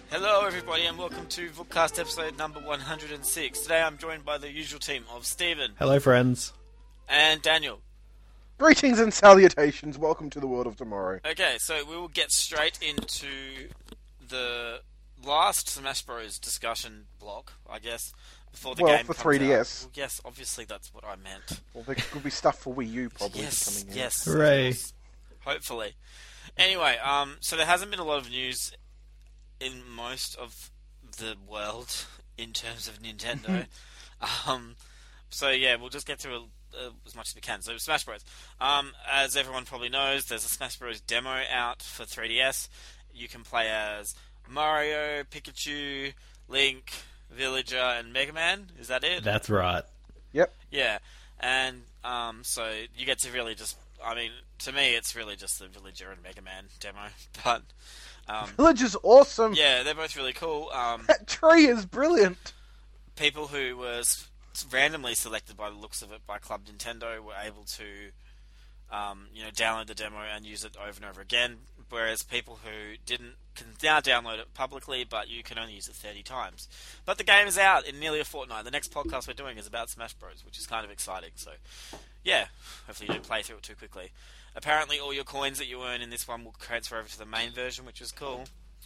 Hello everybody and welcome to Bookcast episode number 106. Today I'm joined by the usual team of Stephen. Hello friends. And Daniel. Greetings and salutations, welcome to the world of tomorrow. Okay, so we will get straight into the last Smash Bros discussion block, I guess, before the game for comes 3DS. out. Well, yes, obviously that's what I meant. Well, there could be stuff for Wii U probably Yes, coming in. yes. Hooray. Hopefully. Anyway, so there hasn't been a lot of news in most of the world in terms of Nintendo. So yeah, we'll just get through as much as we can. So Smash Bros. As everyone probably knows, there's a Smash Bros. Demo out for 3DS. You can play as Mario, Pikachu, Link, Villager, and Mega Man. Is that it? That's right. Yep. Yeah. And so you get to really just... I mean, to me, it's really just the Villager and Mega Man demo. But... Village is awesome! yeah, they're both really cool. That tree is brilliant! People who were randomly selected by the looks of it by Club Nintendo were able to, download the demo and use it over and over again. Whereas people who didn't can now download it publicly, but you can only use it 30 times. But the game is out in nearly a fortnight. The next podcast we're doing is about Smash Bros, which is kind of exciting. So, yeah, hopefully you don't play through it too quickly. Apparently, all your coins that you earn in this one will transfer over to the main version, which is cool.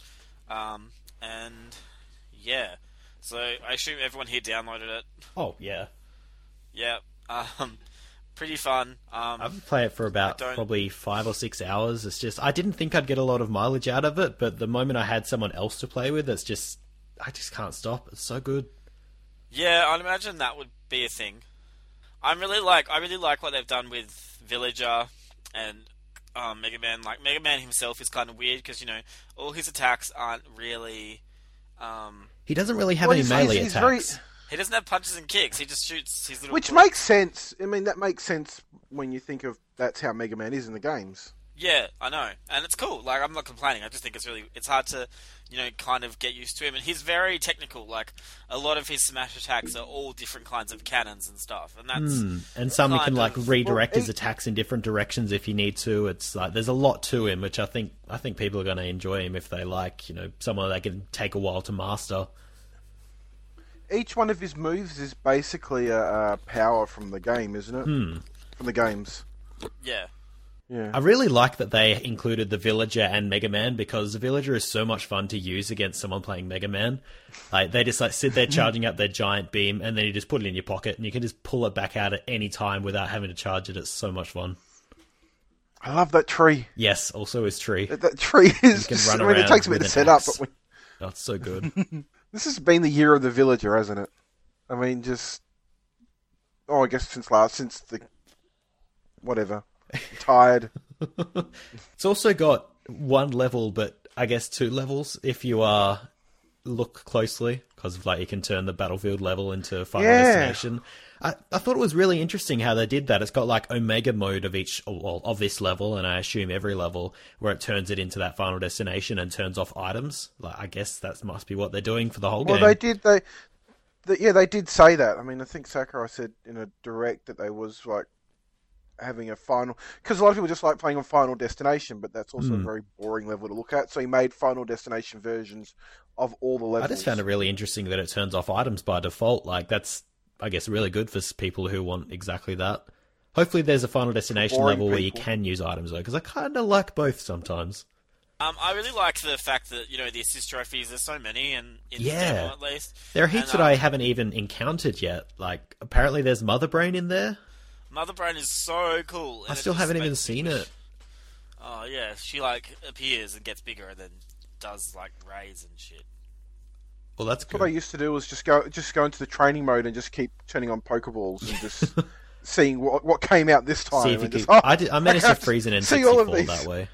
And yeah, so I assume everyone here downloaded it. Oh, yeah. Yeah, pretty fun. I've played it for about probably 5 or 6 hours. It's just, I didn't think I'd get a lot of mileage out of it, but the moment I had someone else to play with, I just can't stop. It's so good. Yeah, I'd imagine that would be a thing. I really like what they've done with Villager and Mega Man. Like, Mega Man himself is kind of weird because, all his attacks aren't really... He doesn't really have any melee attacks. He doesn't have punches and kicks. He just shoots his little... Which makes sense. I mean, that makes sense when you think of that's how Mega Man is in the games. Yeah, I know. And it's cool. Like, I'm not complaining. I just think it's hard to, kind of get used to him. And he's very technical. Like, a lot of his smash attacks are all different kinds of cannons and stuff. And that's... And some he can, redirect his attacks in different directions if you need to. It's like, there's a lot to him, which I think people are going to enjoy him if they like, someone that can take a while to master. Each one of his moves is basically a power from the game, isn't it? From the games. Yeah. Yeah. I really like that they included the Villager and Mega Man because the Villager is so much fun to use against someone playing Mega Man. Like, they just sit there charging up their giant beam and then you just put it in your pocket and you can just pull it back out at any time without having to charge it. It's so much fun. I love that tree. Yes, also his tree. That tree is... You can run it takes a bit to set up, but... Oh, it's so good. This has been the year of the Villager, hasn't it? I mean, just... Oh, I guess since the... Whatever. I'm tired. It's also got one level, but I guess 2 levels if you look closely, because you can turn the battlefield level into Final Destination. I thought it was really interesting how they did that. It's got Omega mode of this level, and I assume every level, where it turns it into that Final Destination and turns off items. I guess that must be what they're doing for the whole game. Well, they did. They did say that. I mean, I think Sakurai said in a direct that they was having a final, because a lot of people just like playing on Final Destination, but that's also a very boring level to look at. So he made Final Destination versions of all the levels. I just found it really interesting that it turns off items by default. That's, I guess, really good for people who want exactly that. Hopefully there's a Final Destination level where you can use items, though, because I kind of like both sometimes. I really like the fact that, the assist trophies, there's so many, and in the demo at least. There are heaps that I haven't even encountered yet. Apparently there's Mother Brain in there. Mother Brain is so cool. I still haven't even seen it. Oh, yeah. She, appears and gets bigger and then does, raids and shit. Well, that's good. What I used to do was just go into the training mode and just keep turning on Pokeballs and just seeing what came out this time. See if I managed to freeze an N64 that way.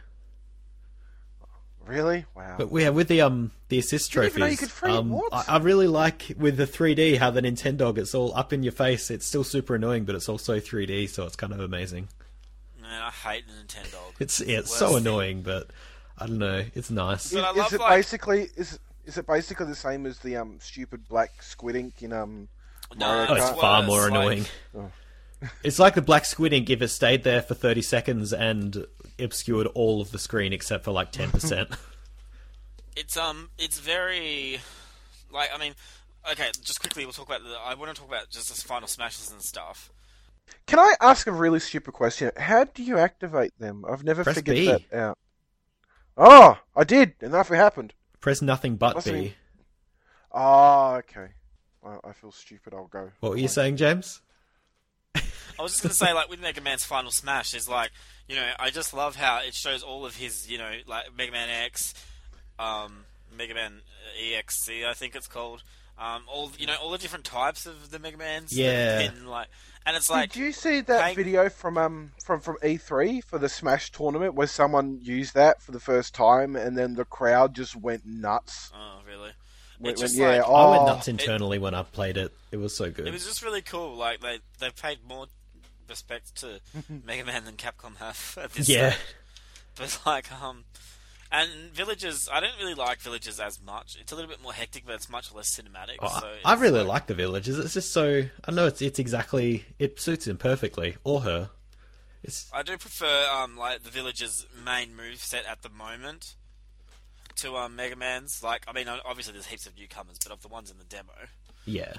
Really? Wow. But with the assist trophies, I really like with the 3D how the Nintendo gets all up in your face. It's still super annoying, but it's also 3D, so it's kind of amazing. Man, I hate the Nintendo. It's so annoying, but I don't know. It's nice. Is it basically the same as the stupid black squid ink in Mario Kart? It's far more annoying. Oh. It's like the black squid ink if it stayed there for 30 seconds and obscured all of the screen except for 10%. it's very, like, I mean, okay, just quickly, we'll talk about I want to talk about just the final smashes and stuff. Can I ask a really stupid question? How do you activate them? I've never Press figured B. that out. Oh, I did, and nothing happened. Press nothing but Must have B. been- Ah, okay. I feel stupid. I'll go. What were you saying, James? I was just going to say, like, with Mega Man's Final Smash, is like, you know, I just love how it shows all of his, you know, like, Mega Man X, Mega Man EXC, I think it's called, all, you know, all the different types of the Mega Mans. Yeah. And it's like... Did you see that video from E3 for the Smash tournament where someone used that for the first time and then the crowd just went nuts? Oh, really? Yeah, I went nuts internally when I played it. It was so good. It was just really cool. Like, they paid more respect to Mega Man than Capcom have at this stage. But, like, and Villages, I don't really like Villages as much. It's a little bit more hectic, but it's much less cinematic. I really like the Villages. It's just so... I know it's exactly... It suits him perfectly. Or her. I do prefer, like, the Villages' main moveset at the moment to Mega Man's. Like, I mean, obviously there's heaps of newcomers, but of the ones in the demo... Yeah.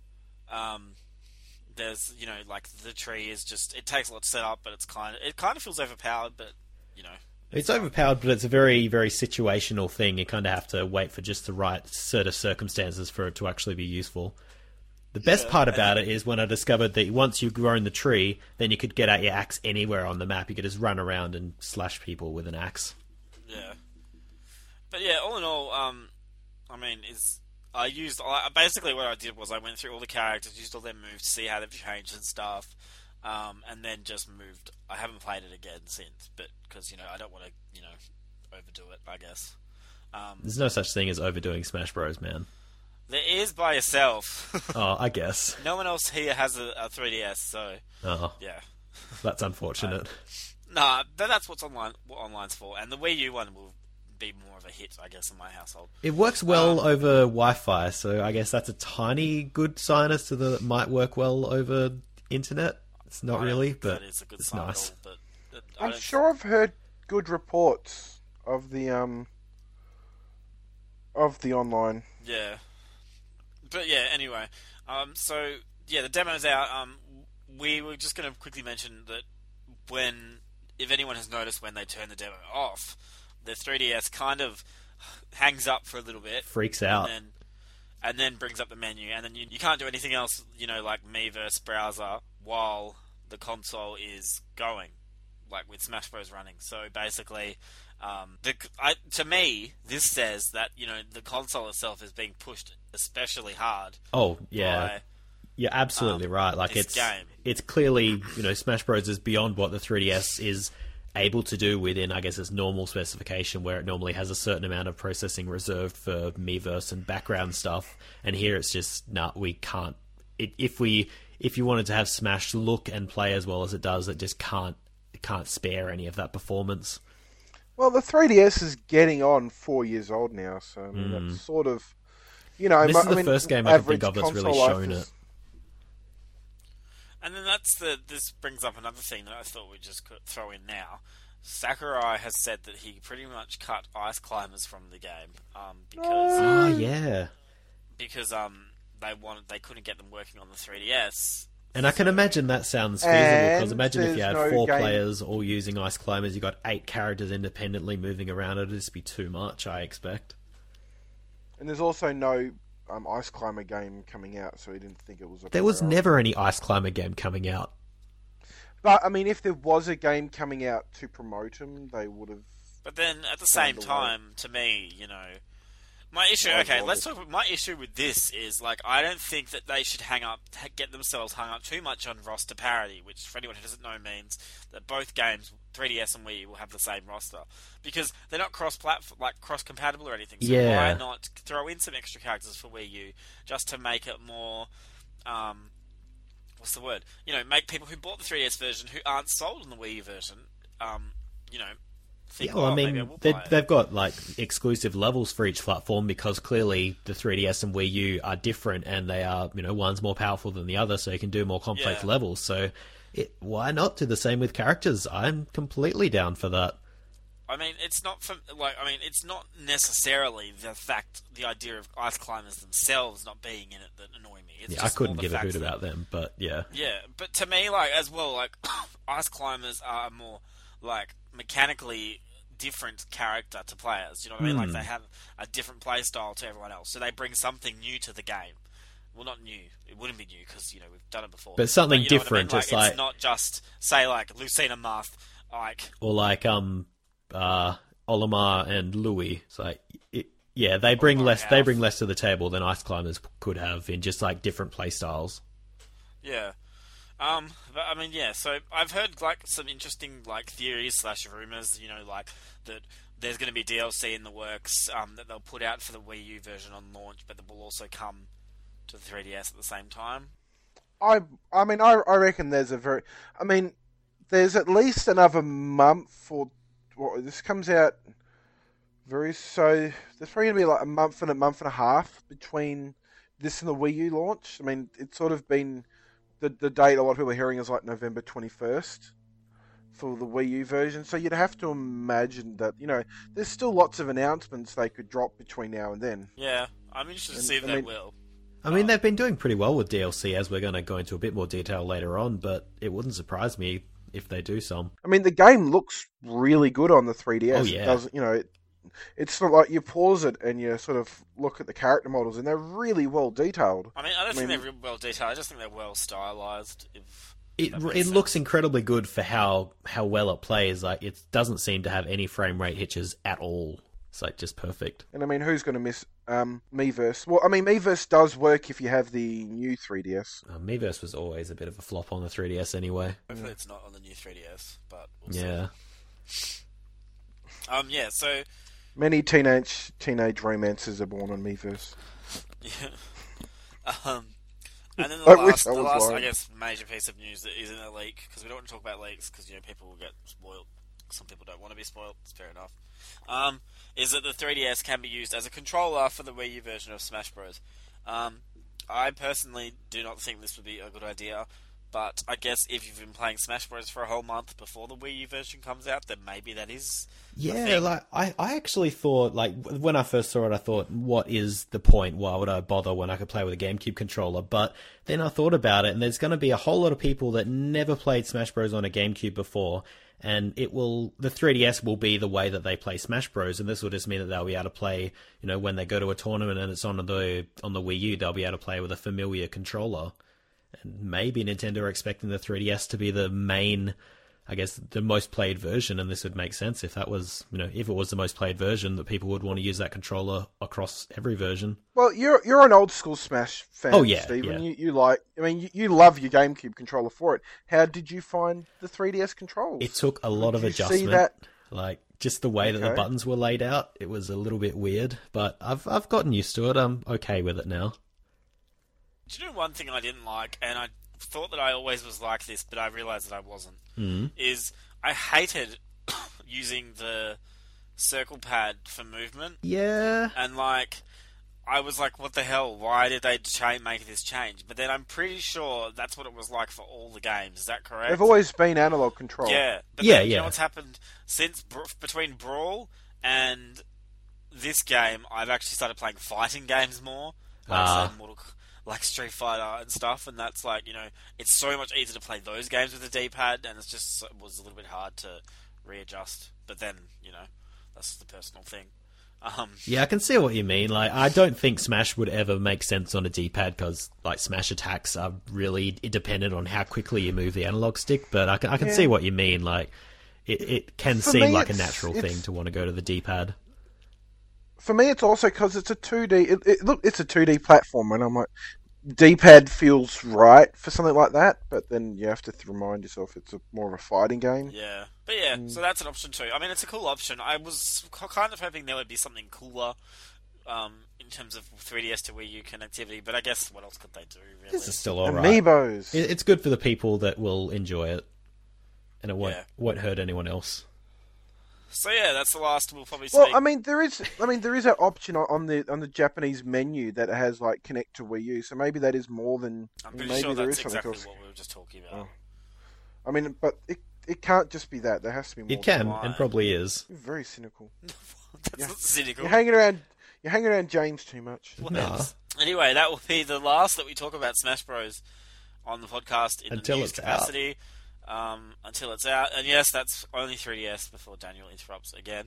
There's, you know, like, the tree is just... It takes a lot to set up, but it kind of feels overpowered, but, you know... It's overpowered, but it's a very, very situational thing. You kind of have to wait for just the right set of circumstances for it to actually be useful. The best part about it is when I discovered that once you've grown the tree, then you could get out your axe anywhere on the map. You could just run around and slash people with an axe. Yeah. But yeah, all in all, I mean, basically what I did was I went through all the characters, used all their moves to see how they've changed and stuff, and then just moved. I haven't played it again since, but because, you know, I don't want to, you know, overdo it, I guess. There's no such thing as overdoing Smash Bros, man. There is by yourself. Oh, I guess. No one else here has a 3DS, so... Oh. Yeah. That's unfortunate. Nah, that's what online's for, and the Wii U one will be more of a hit, I guess, in my household. It works well over Wi-Fi, so I guess that's a tiny good sign as to that it might work well over internet. It's not really, but that is a good it's sign nice. at all, but I'm sure I've heard good reports of the online. Yeah. But yeah, anyway. So, yeah, the demo's out. We were just going to quickly mention that if anyone has noticed when they turn the demo off, the 3DS kind of hangs up for a little bit. Freaks out. And then brings up the menu. And then you can't do anything else, you know, like Miiverse browser while the console is going, like with Smash Bros. Running. So basically, to me, this says that, you know, the console itself is being pushed especially hard. Oh, yeah. You're absolutely right. Like, it's clearly, you know, Smash Bros. Is beyond what the 3DS is able to do within, I guess, its normal specification, where it normally has a certain amount of processing reserved for Miiverse and background stuff. And here it's just, we can't. If you wanted to have Smash look and play as well as it does, it just can't spare any of that performance. Well, the 3DS is getting on 4 years old now, so I mean, that's sort of, you know... This is the first game I can think of that's really shown it. And then this brings up another thing that I thought we'd just throw in now. Sakurai has said that he pretty much cut Ice Climbers from the game because they couldn't get them working on the 3DS. And I can imagine that sounds feasible, because imagine if you had 4 players all using Ice Climbers, you got 8 characters independently moving around, it'd just be too much, I expect. And there's also no Ice Climber game coming out, so he didn't think it was There was never any Ice Climber game coming out. But, I mean, if there was a game coming out to promote him, they would have... But then, at the same time, to me, you know... My issue with this is, like, I don't think that they should get themselves hung up too much on roster parity, which, for anyone who doesn't know, means that both games, 3DS and Wii, will have the same roster. Because they're not cross-compatible or anything, so why not throw in some extra characters for Wii U, just to make it more, what's the word? You know, make people who bought the 3DS version, who aren't sold on the Wii U version, you know... I mean, they've got like exclusive levels for each platform, because clearly the 3DS and Wii U are different, and they are, you know, one's more powerful than the other, so you can do more complex levels. So why not do the same with characters? I'm completely down for that. I mean, it's not it's not necessarily the idea of ice climbers themselves not being in it that annoy me. It's Yeah, I just couldn't more the give a fact hoot that- about them, but yeah. Yeah, but to me, like as well, like ice climbers are more like mechanically different character to players. You know what I mean? Like they have a different play style to everyone else, so they bring something new to the game. Well, not new. It wouldn't be new because we've done it before. But something you know what different, I mean? it's like- it's not just say like Lucina Marth, like Or like Olimar and Louis. It's like they bring Olimar less. and They Alf. bring less to the table than ice climbers could have in just like different play styles. yeah. But I mean, yeah. So I've heard like some interesting like theories / rumors. You know, like that there's going to be DLC in the works that they'll put out for the Wii U version on launch, but that will also come to the 3DS at the same time. I reckon there's there's at least another month or this comes out so there's probably gonna be like a month and a half between this and the Wii U launch. I mean, it's sort of been the date a lot of people are hearing is like November 21st for the Wii U version. So you'd have to imagine that there's still lots of announcements they could drop between now and then. Yeah, I'm interested to see if they will. I mean, they've been doing pretty well with DLC, as we're going to go into a bit more detail later on, but it wouldn't surprise me if they do some. I mean, the game looks really good on the 3DS. Oh, yeah. It doesn't, it's not like you pause it and you sort of look at the character models, and they're really well detailed. I mean, I don't think they're real well detailed. I just think they're well stylized. It looks incredibly good for how well it plays. Like, it doesn't seem to have any frame rate hitches at all. It's like just perfect. And I mean, who's going to miss Miiverse? Well, I mean, Miiverse does work if you have the new 3DS. Miiverse was always a bit of a flop on the 3DS anyway. Hopefully it's not on the new 3DS, but we'll Yeah. see. Yeah, so... Many teenage romances are born on Miiverse. Yeah. And then I wish I the was last, lying. I guess, major piece of news that isn't a leak, because we don't want to talk about leaks, because, people will get spoiled. Some people don't want to be spoiled, it's fair enough. Is that the 3DS can be used as a controller for the Wii U version of Smash Bros. I personally do not think this would be a good idea, but I guess if you've been playing Smash Bros for a whole month before the Wii U version comes out, then maybe that is a Yeah, thing. like I actually thought, like when I first saw it, I thought, what is the point? Why would I bother when I could play with a GameCube controller? But then I thought about it, and there's going to be a whole lot of people that never played Smash Bros on a GameCube before, and the 3DS will be the way that they play Smash Bros, and this will just mean that they'll be able to play, when they go to a tournament and it's on the Wii U, they'll be able to play with a familiar controller. And maybe Nintendo are expecting the 3DS to be the main, I guess, the most played version, and this would make sense if that was, if it was the most played version, that people would want to use that controller across every version. Well, you're an old school Smash fan, Oh, yeah, Stephen. yeah. You love your GameCube controller for it. How did you find the 3DS controls? It took a lot of Did you see adjustment. that? Like, just the way that the Okay. buttons were laid out, it was a little bit weird, but I've gotten used to it. I'm okay with it now. Do you know one thing I didn't like, and I thought that I always was like this, but I realised that I wasn't, is I hated using the circle pad for movement, Yeah. and I was like, what the hell, why did they make this change? But then I'm pretty sure that's what it was like for all the games, is that correct? They've always been analog control. Yeah, but Yeah, then, you yeah. know what's happened since between Brawl and this game, I've actually started playing fighting games more, say like Street Fighter and stuff, and that's it's so much easier to play those games with the D-pad, and it was a little bit hard to readjust. But then, that's just a personal thing. Yeah, I can see what you mean. Like, I don't think Smash would ever make sense on a D-pad because, like, Smash attacks are really dependent on how quickly you move the analog stick. But I can see what you mean. Like, it can For seem me, like a it's- natural thing to want to go to the D-pad. For me, it's also because it's a 2D. It's a 2D platform, and I'm like, D-pad feels right for something like that. But then you have to remind yourself it's more of a fighting game. Yeah, but yeah, so that's an option too. I mean, it's a cool option. I was kind of hoping there would be something cooler in terms of 3DS to Wii U connectivity, but I guess what else could they do, really? This is still alright. Amiibos. It's good for the people that will enjoy it, and it Yeah. won't hurt anyone else. So yeah, that's the last we'll probably see. Well, I mean, there is that option on the Japanese menu that has like connect to Wii U. So maybe that is more than. I'm pretty maybe sure there that's is something exactly else. what we were just talking about. I mean, but it can't just be that. There has to be more. It can, Why? and probably is. You're very cynical. That's not cynical. You're hanging around James too much. Nah. Anyway, that will be the last that we talk about Smash Bros. On the podcast in Until the news it's capacity. Until it's out. And yes, that's only 3DS before Daniel interrupts again.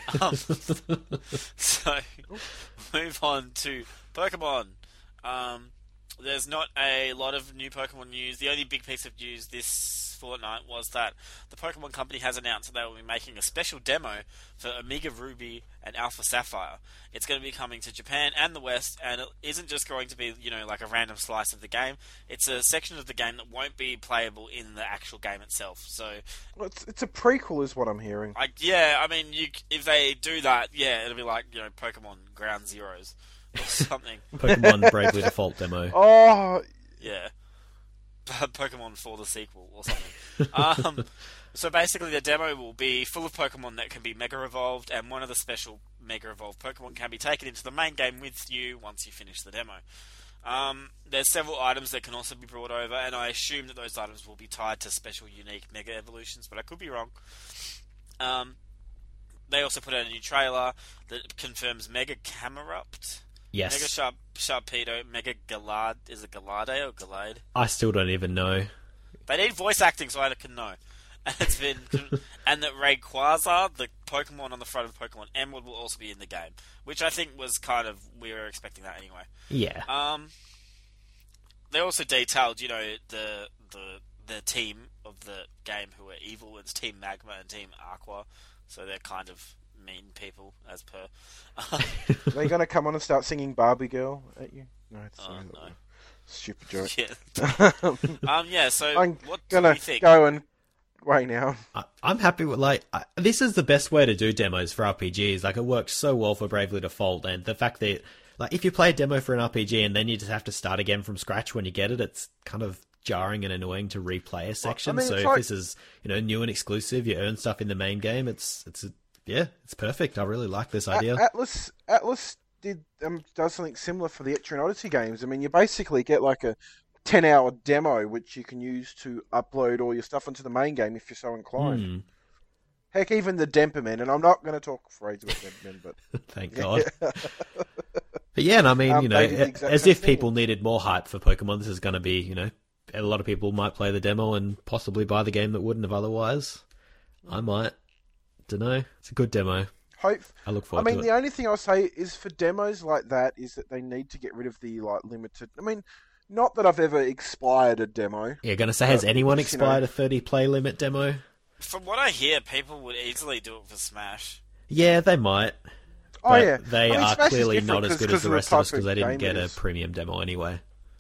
So, move on to Pokemon. There's not a lot of new Pokemon news. The only big piece of news this fortnight was that the Pokemon Company has announced that they will be making a special demo for Omega Ruby and Alpha Sapphire. It's going to be coming to Japan and the West, and it isn't just going to be, like a random slice of the game. It's a section of the game that won't be playable in the actual game itself. So, Well, it's a prequel, is what I'm hearing. if they do that, it'll be like, Pokemon Ground Zeroes or something. Pokemon Bravely Default demo. Oh, Yeah. Pokemon for the sequel or something. So basically the demo will be full of Pokemon that can be Mega Evolved, and one of the special Mega Evolved Pokemon can be taken into the main game with you once you finish the demo. There's several items that can also be brought over, and I assume that those items will be tied to special unique Mega Evolutions, but I could be wrong. They also put out a new trailer that confirms Mega Camerupt, Yes. Mega Sharpedo, Mega Galad. Is it Galade or Galade? I still don't even know. They need voice acting so I can know. And it's been, and that Rayquaza, the Pokemon on the front of Pokemon Emerald, will also be in the game, which I think was we were expecting that anyway. Yeah. They also detailed, the team of the game who are evil. It's Team Magma and Team Aqua, so they're kind of mean people, as per. are they going to come on and start singing Barbie Girl at you? No, it's No. stupid joke. Yeah. So I'm what do gonna you think? go and wait now. I'm happy with, this is the best way to do demos for RPGs. It works so well for Bravely Default, and the fact that, if you play a demo for an RPG and then you just have to start again from scratch when you get it, it's kind of jarring and annoying to replay a section. So if this is, new and exclusive, you earn stuff in the main game, it's perfect. I really like this idea. Atlas does something similar for the Etrian Odyssey games. I mean, you basically get a 10-hour demo which you can use to upload all your stuff into the main game if you're so inclined. Heck, even the Demperman, and I'm not going to talk for ages about Demperman, but thank God. But yeah, and I mean, as if people needed more hype for Pokemon, this is going to be, a lot of people might play the demo and possibly buy the game that wouldn't have otherwise. I might. Dunno. It's a good demo. I look forward to it. The only thing I'll say is for demos like that is that they need to get rid of the limited. I mean, not that I've ever expired a demo. Yeah, going to say, has anyone expired a 30 play limit demo? From what I hear, people would easily do it for Smash. Yeah, they might. Oh yeah, They are Smash clearly not as good as the rest of us because they didn't get a is. premium demo anyway.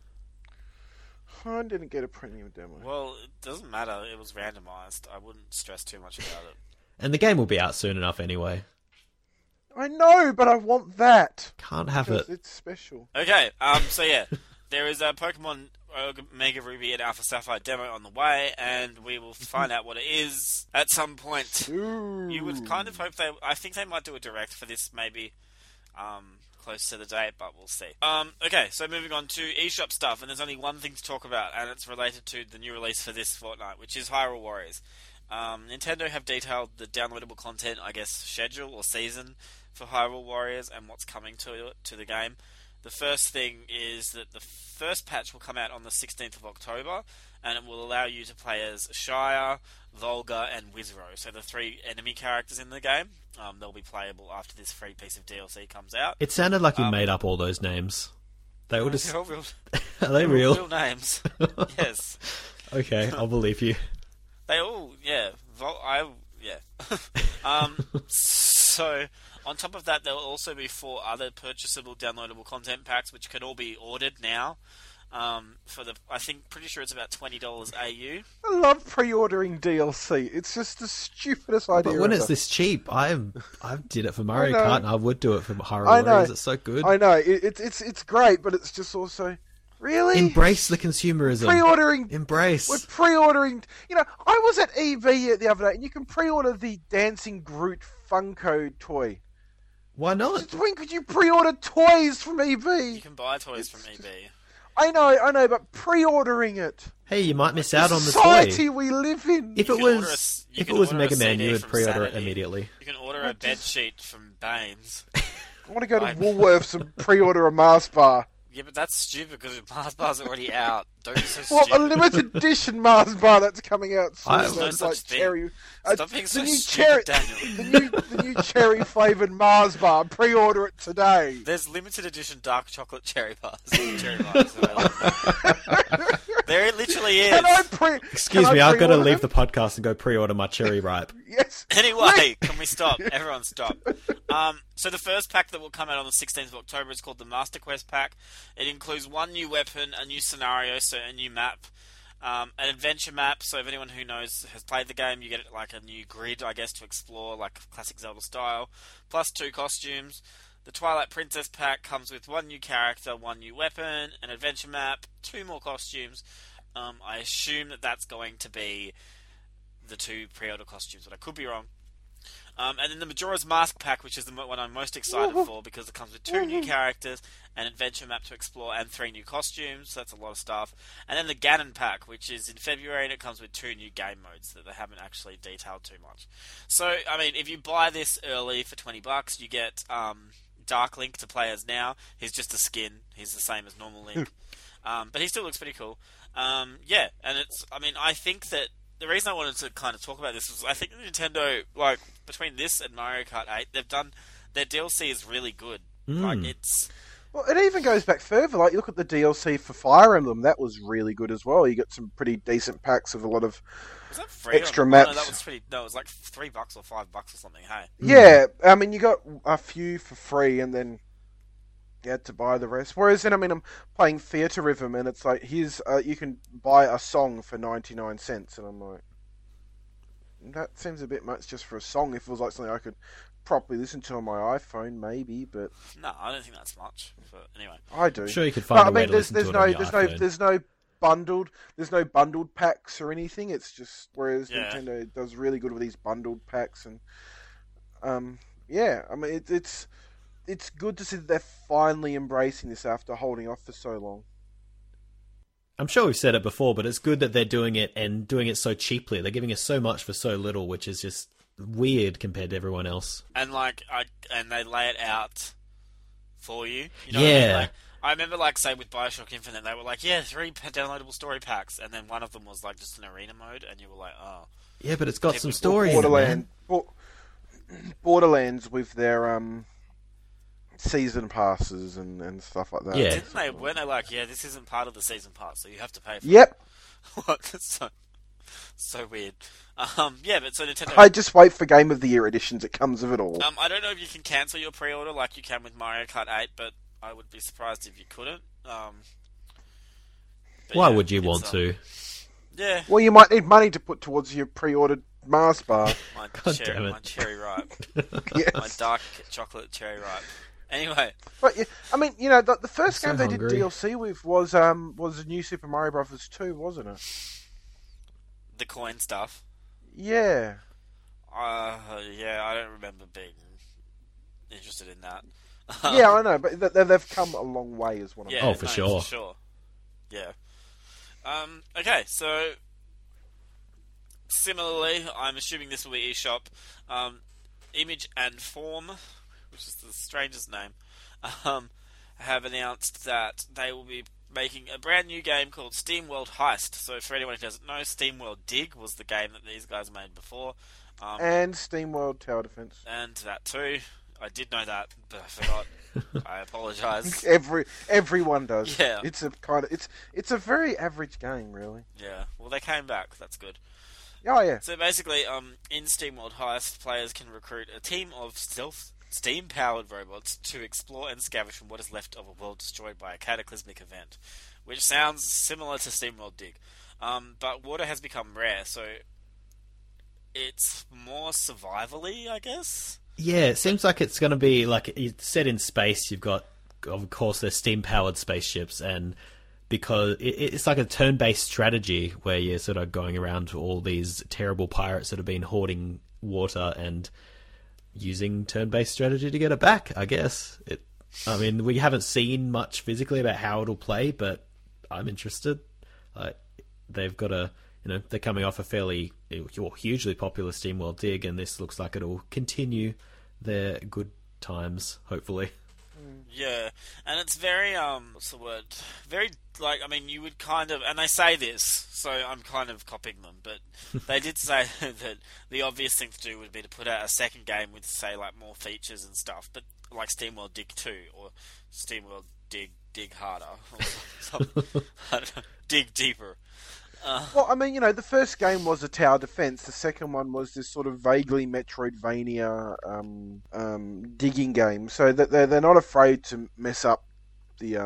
I didn't get a premium demo. Well, it doesn't matter. It was randomized. I wouldn't stress too much about it. And the game will be out soon enough anyway. I know, but I want that. Can't have Because it. it's special. Okay, so yeah, there is a Pokemon Mega Ruby and Alpha Sapphire demo on the way, and we will find out what it is at some point. Ooh. You would kind of hope I think they might do a direct for this, maybe close to the date, but we'll see. Okay, so moving on to eShop stuff, and there's only one thing to talk about, and it's related to the new release for this fortnight, which is Hyrule Warriors. Nintendo have detailed the downloadable content, schedule or season for Hyrule Warriors and what's coming to the game. The first thing is that the first patch will come out on the 16th of October, and it will allow you to play as Shire, Volga, and Wizrow. So the 3 enemy characters in the game. They'll be playable after this free piece of DLC comes out. It sounded like you made up all those names. They all just... They're all real, Are they real? real names. Yes. Okay, I'll believe you. They all, yeah. So, on top of that, there will also be 4 other purchasable downloadable content packs, which can all be ordered now. Pretty sure it's about $20 AU. I love pre-ordering DLC. It's just the stupidest idea. But when ever. it's this cheap, I did it for Mario Kart, and I would do it for Hyrule Warriors. It's so good. I know it's great, but it's just also really embrace the consumerism. Pre-ordering. Embrace. We're pre-ordering. I was at EV the other day, and you can pre-order the Dancing Groot Funko toy. Why not? Since when could you pre-order toys from EV? You can buy toys from EB. I know, but pre-ordering it. Hey, you might miss out on the society toy. we live in. If it was Mega Man, you would pre-order it immediately. You can order a bed sheet from Baines. I want to go to Woolworths and pre-order a Mars bar. Yeah, but that's stupid because Mars Bar's already out. Don't be so Well, stupid. a limited edition Mars bar that's coming out soon. There's no That's such like thing. cherry. Stop being so the new stupid, Daniel. the new cherry flavored Mars bar. Pre-order it today. There's limited edition dark chocolate cherry bars. Cherry bars available. There it literally is. Excuse me, I've got to leave the podcast and go pre-order my cherry ripe. Yes. Anyway, can we stop? Everyone stop. So the first pack that will come out on the 16th of October is called the Master Quest Pack. It includes one new weapon, a new scenario, so a new map, an adventure map. So if anyone who knows has played the game, you get like a new grid, I guess, to explore, like classic Zelda style, plus 2 costumes. The Twilight Princess pack comes with one new character, one new weapon, an adventure map, 2 more costumes. I assume that that's going to be the 2 pre-order costumes, but I could be wrong. And then the Majora's Mask pack, which is the one I'm most excited for because it comes with 2 new characters, an adventure map to explore, and 3 new costumes. So that's a lot of stuff. And then the Ganon pack, which is in February, and it comes with 2 new game modes that they haven't actually detailed too much. So, I mean, if you buy this early for $20, you get Dark Link to play as now. He's just a skin. He's the same as normal Link. But he still looks pretty cool. Yeah, and I think that the reason I wanted to kind of talk about this was I think Nintendo, like, between this and Mario Kart 8, they've done, their DLC is really good. Like, it's... Well, it even goes back further. Like, you look at the DLC for Fire Emblem, that was really good as well. You got some pretty decent packs of a lot of Was that free extra maps. maps. No, that was pretty... No, it was like $3 or $5 or something, hey? Yeah, I mean, you got a few for free, and then you had to buy the rest. Whereas then, I mean, I'm playing Theatre Rhythm, and it's like, here's you can buy a song for 99 cents, and I'm like, that seems a bit much just for a song. If it was like something I could properly listen to on my iPhone, maybe, but No, I don't think that's much. But anyway. I do. I'm sure you could find But, a way to listen to it on your iPhone. There's no bundled packs or anything. It's just whereas Yeah. Nintendo does really good with these bundled packs, and yeah, I mean it's good to see that they're finally embracing this after holding off for so long. I'm sure we've said it before, but it's good that they're doing it and doing it so cheaply. They're giving us so much for so little, which is just weird compared to everyone else. And like, and they lay it out for you. You know what I Yeah. mean? Like, I remember, like, say with Bioshock Infinite, they were like, yeah, 3 downloadable story packs, and then one of them was like just an arena mode, and you were like, oh. Yeah, but it's got some Typical story in it, man. Borderlands with their season passes and stuff like that. Yeah. Weren't they like, yeah, this isn't part of the season pass, so you have to pay for Yep. it? What? That's so weird. Yeah, but so Nintendo... I just wait for Game of the Year editions. It comes of it all. I don't know if you can cancel your pre-order like you can with Mario Kart 8, but I would be surprised if you couldn't. But Why yeah, would you it's, want to? Yeah, Well, you might need money to put towards your pre-ordered Mars bar. my damn it. my cherry ripe, Yes. my dark chocolate cherry ripe. Anyway, But yeah, I mean, you know, the first I'm game so they hungry. did DLC with was New Super Mario Bros. 2, wasn't it? the coin stuff. Yeah. Yeah, I don't remember being interested in that. Yeah, I know, but they've come a long way, is what I'm Yeah, saying. Oh, for sure. For sure. Yeah. Okay, so similarly, I'm assuming this will be eShop. Image and Form, which is the strangest name, have announced that they will be making a brand new game called SteamWorld Heist. So for anyone who doesn't know, SteamWorld Dig was the game that these guys made before. And SteamWorld Tower Defense. And that too. I did know that, but I forgot. I apologise. Everyone does. Yeah. It's a very average game, really. Yeah, well, they came back. That's good. Oh yeah. So basically, in SteamWorld Heist, players can recruit a team of steam-powered robots to explore and scavenge from what is left of a world destroyed by a cataclysmic event, which sounds similar to SteamWorld Dig. But water has become rare, so it's more survival-y, I guess? Yeah, it seems like it's going to be like it's set in space. You've got, of course, there's steam-powered spaceships, and because it's like a turn-based strategy where you're sort of going around to all these terrible pirates that have been hoarding water and using turn-based strategy to get it back, I guess. I mean, we haven't seen much physically about how it'll play, but I'm interested. They've got they're coming off a fairly hugely popular SteamWorld Dig, and this looks like it'll continue their good times, hopefully. Yeah, and it's very, what's the word? Very, like, I mean, you would kind of, and they say this, so I'm kind of copying them, but they did say that the obvious thing to do would be to put out a second game with, say, like, more features and stuff, but like SteamWorld Dig 2, or SteamWorld Dig Harder, or something. I don't know, Dig Deeper. Well, I mean, the first game was a tower defense. The second one was this sort of vaguely Metroidvania digging game. So that they're not afraid to mess up the.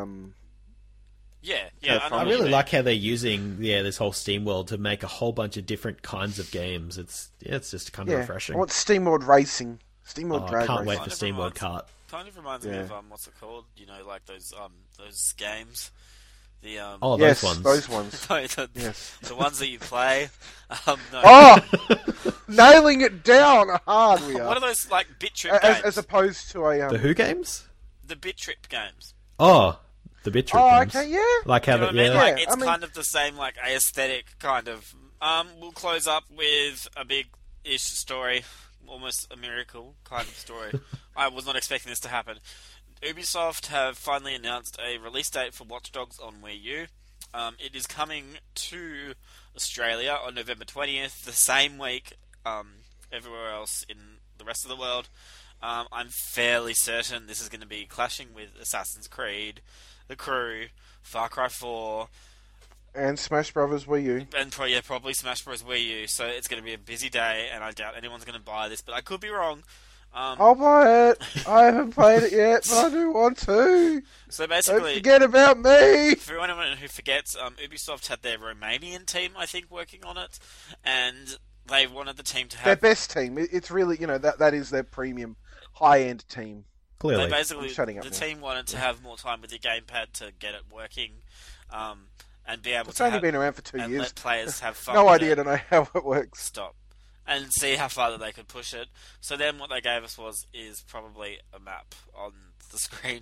I really like how they're using this whole SteamWorld to make a whole bunch of different kinds of games. It's just kind of refreshing. I want SteamWorld Racing, SteamWorld Drag Racing. I can't wait for SteamWorld Kart. Kind of reminds me of what's it called? Like those games. Those ones. The ones that you play. No. Oh, nailing it down hard. We are. What are those like Bit Trip games? As opposed to a the Who games? The Bit Trip games. Oh, the Bit Trip games. Okay, yeah. Like how I mean? Like it's kind of the same like aesthetic kind of. We'll close up with a big-ish story, almost a miracle kind of story. I was not expecting this to happen. Ubisoft have finally announced a release date for Watch Dogs on Wii U. It is coming to Australia on November 20th, the same week everywhere else in the rest of the world. I'm fairly certain this is going to be clashing with Assassin's Creed, The Crew, Far Cry 4... And Smash Brothers Wii U. And probably Smash Bros. Wii U. So it's going to be a busy day, and I doubt anyone's going to buy this, but I could be wrong. I'll buy it. I haven't played it yet, but I do want to. So basically, don't forget about me. For anyone who forgets, Ubisoft had their Romanian team, I think, working on it, and they wanted the team to have their best team. It's really, that is their premium, high-end team. Clearly, they basically the team wanted to have more time with the gamepad to get it working, and be able to. It's only been around for 2 years. Let players have fun. No with idea it. To know how it works. Stop. And see how far that they could push it. So then what they gave us is probably a map on the screen.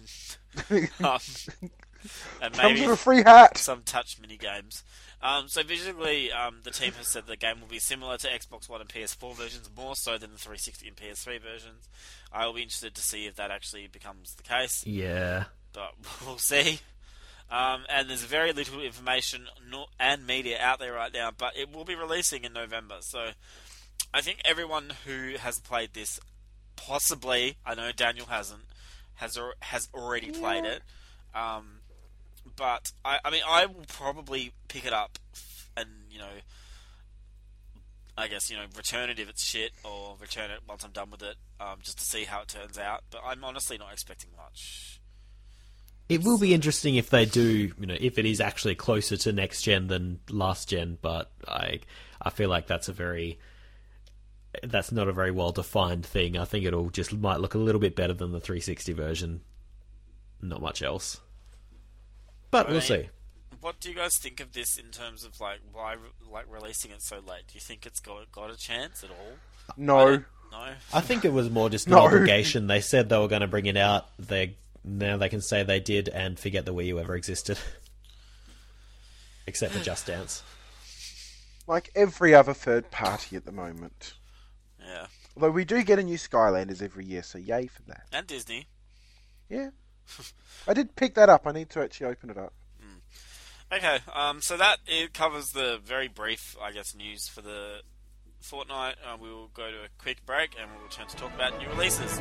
And Comes maybe with a free hat. some touch mini games. So visually, the team has said the game will be similar to Xbox One and PS4 versions, more so than the 360 and PS3 versions. I will be interested to see if that actually becomes the case. Yeah. But we'll see. And there's very little information and media out there right now, but it will be releasing in November. So I think everyone who has played this, possibly, I know Daniel hasn't, has already played it. But I will probably pick it up and I guess return it if it's shit, or return it once I'm done with it, just to see how it turns out. But I'm honestly not expecting much. It will be interesting if they do, if it is actually closer to next gen than last gen. But I feel like that's not a very well defined thing. I think it'll just might look a little bit better than the 360 version. Not much else. But we'll see. What do you guys think of this in terms of why releasing it so late? Do you think it's got a chance at all? No. No. I think it was more just an obligation. They said they were going to bring it out. Now they can say they did and forget the Wii U ever existed. Except for Just Dance. Like every other third party at the moment. Yeah. Although we do get a new Skylanders every year, so yay for that. And Disney. Yeah. I did pick that up. I need to actually open it up. Okay, so that covers the very brief, I guess, news for the fortnight. We will go to a quick break and we'll return to talk about new releases.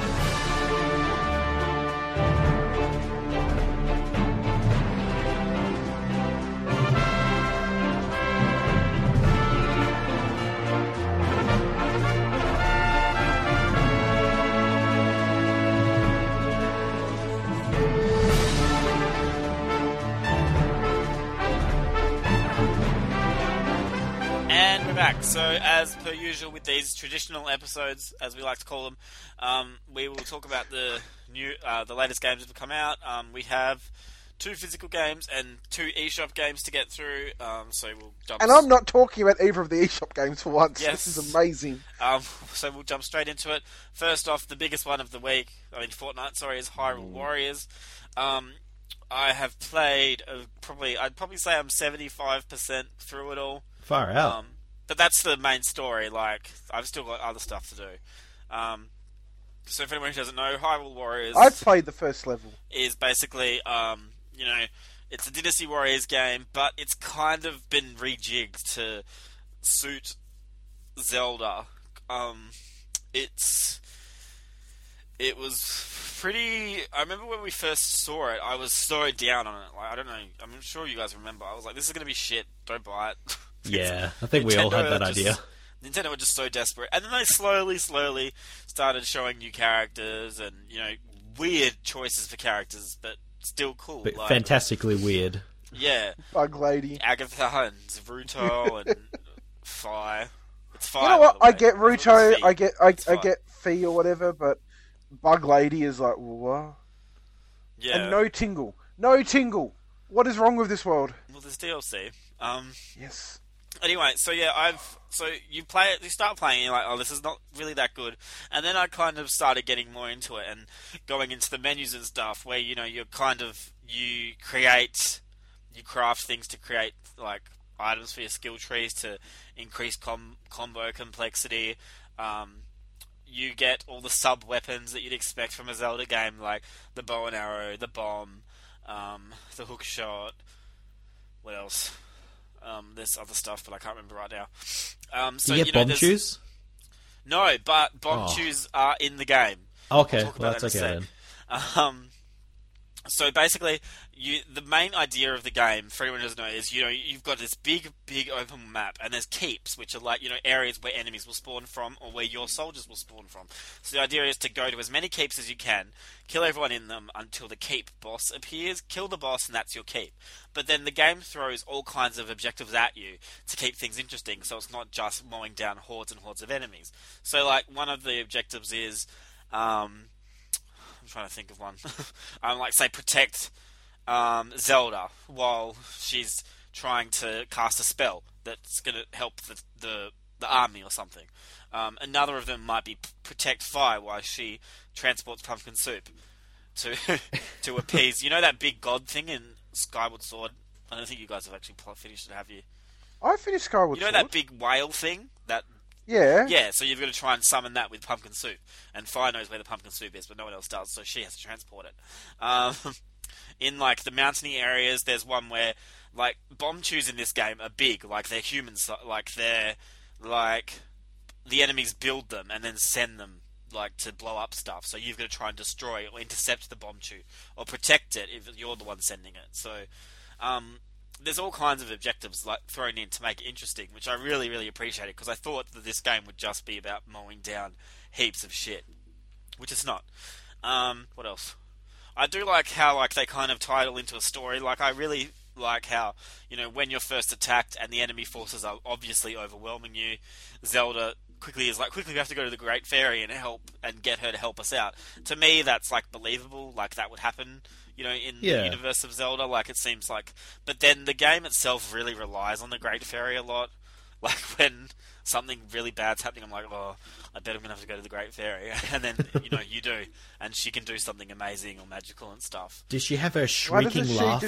And we're back. So, as per usual with these traditional episodes, as we like to call them, we will talk about the latest games that have come out. We have 2 physical games and 2 eShop games to get through. So we'll jump. And I'm not talking about either of the eShop games for once. Yes. This is amazing. So we'll jump straight into it. First off, the biggest one of the week, fortnight, is Hyrule Warriors. I have played I'd probably say I'm 75% through it all. Far out. But that's the main story. Like, I've still got other stuff to do. So if anyone who doesn't know, Hyrule Warriors... I've played the first level. ...is basically, it's a Dynasty Warriors game, but it's kind of been rejigged to suit Zelda. It was pretty... I remember when we first saw it, I was so down on it. Like, I don't know, I'm sure you guys remember. I was like, this is going to be shit, don't buy it. Yeah, I think we all had that idea. Nintendo were just so desperate. And then they slowly started showing new characters and, weird choices for characters, but still cool. But fantastically weird. Yeah. Bug Lady. Agatha and Ruto and Fi. It's Fi. You know what? I get Ruto, I get Fi or whatever, but Bug Lady is like, what? Yeah. And no Tingle. No Tingle! What is wrong with this world? Well, there's DLC. Yes. Anyway, so yeah, you start playing, and you're like, oh, this is not really that good, and then I kind of started getting more into it and going into the menus and stuff, where you craft things to create like items for your skill trees to increase combo complexity. You get all the sub weapons that you'd expect from a Zelda game, like the bow and arrow, the bomb, the hook shot. What else? There's other stuff, but I can't remember right now. So you get bomb chews? No, but bomb chews are in the game. Okay, well, that's okay then. So basically, the main idea of the game, for anyone who doesn't know, is you've got this big open map, and there's keeps, which are like areas where enemies will spawn from, or where your soldiers will spawn from. So the idea is to go to as many keeps as you can, kill everyone in them until the keep boss appears, kill the boss, and that's your keep. But then the game throws all kinds of objectives at you to keep things interesting, so it's not just mowing down hordes and hordes of enemies. So like one of the objectives is, I'm trying to think of one. Say protect Zelda while she's trying to cast a spell that's going to help the army or something. Another of them might be protect Fi while she transports pumpkin soup to appease. That big god thing in Skyward Sword? I don't think you guys have actually finished it, have you? I finished Skyward Sword. That big whale thing? Yeah. Yeah, so you've got to try and summon that with pumpkin soup. And Fi knows where the pumpkin soup is, but no one else does, so she has to transport it. In, the mountainy areas, there's one where, bomb chews in this game are big. They're humans. The enemies build them and then send them, to blow up stuff. So you've got to try and destroy or intercept the bomb chew. Or protect it if you're the one sending it. So, there's all kinds of objectives thrown in to make it interesting, which I really, really appreciated, because I thought that this game would just be about mowing down heaps of shit, which it's not. What else? I do like how they kind of tie it all into a story. I really like how when you're first attacked and the enemy forces are obviously overwhelming you, Zelda quickly we have to go to the Great Fairy and help and get her to help us out. To me, that's believable. That would happen. In the universe of Zelda, it seems like... But then the game itself really relies on the Great Fairy a lot. When something really bad's happening, I'm like, oh, I bet I'm going to have to go to the Great Fairy. And then, you do. And she can do something amazing or magical and stuff. Does she have her shrieking laugh?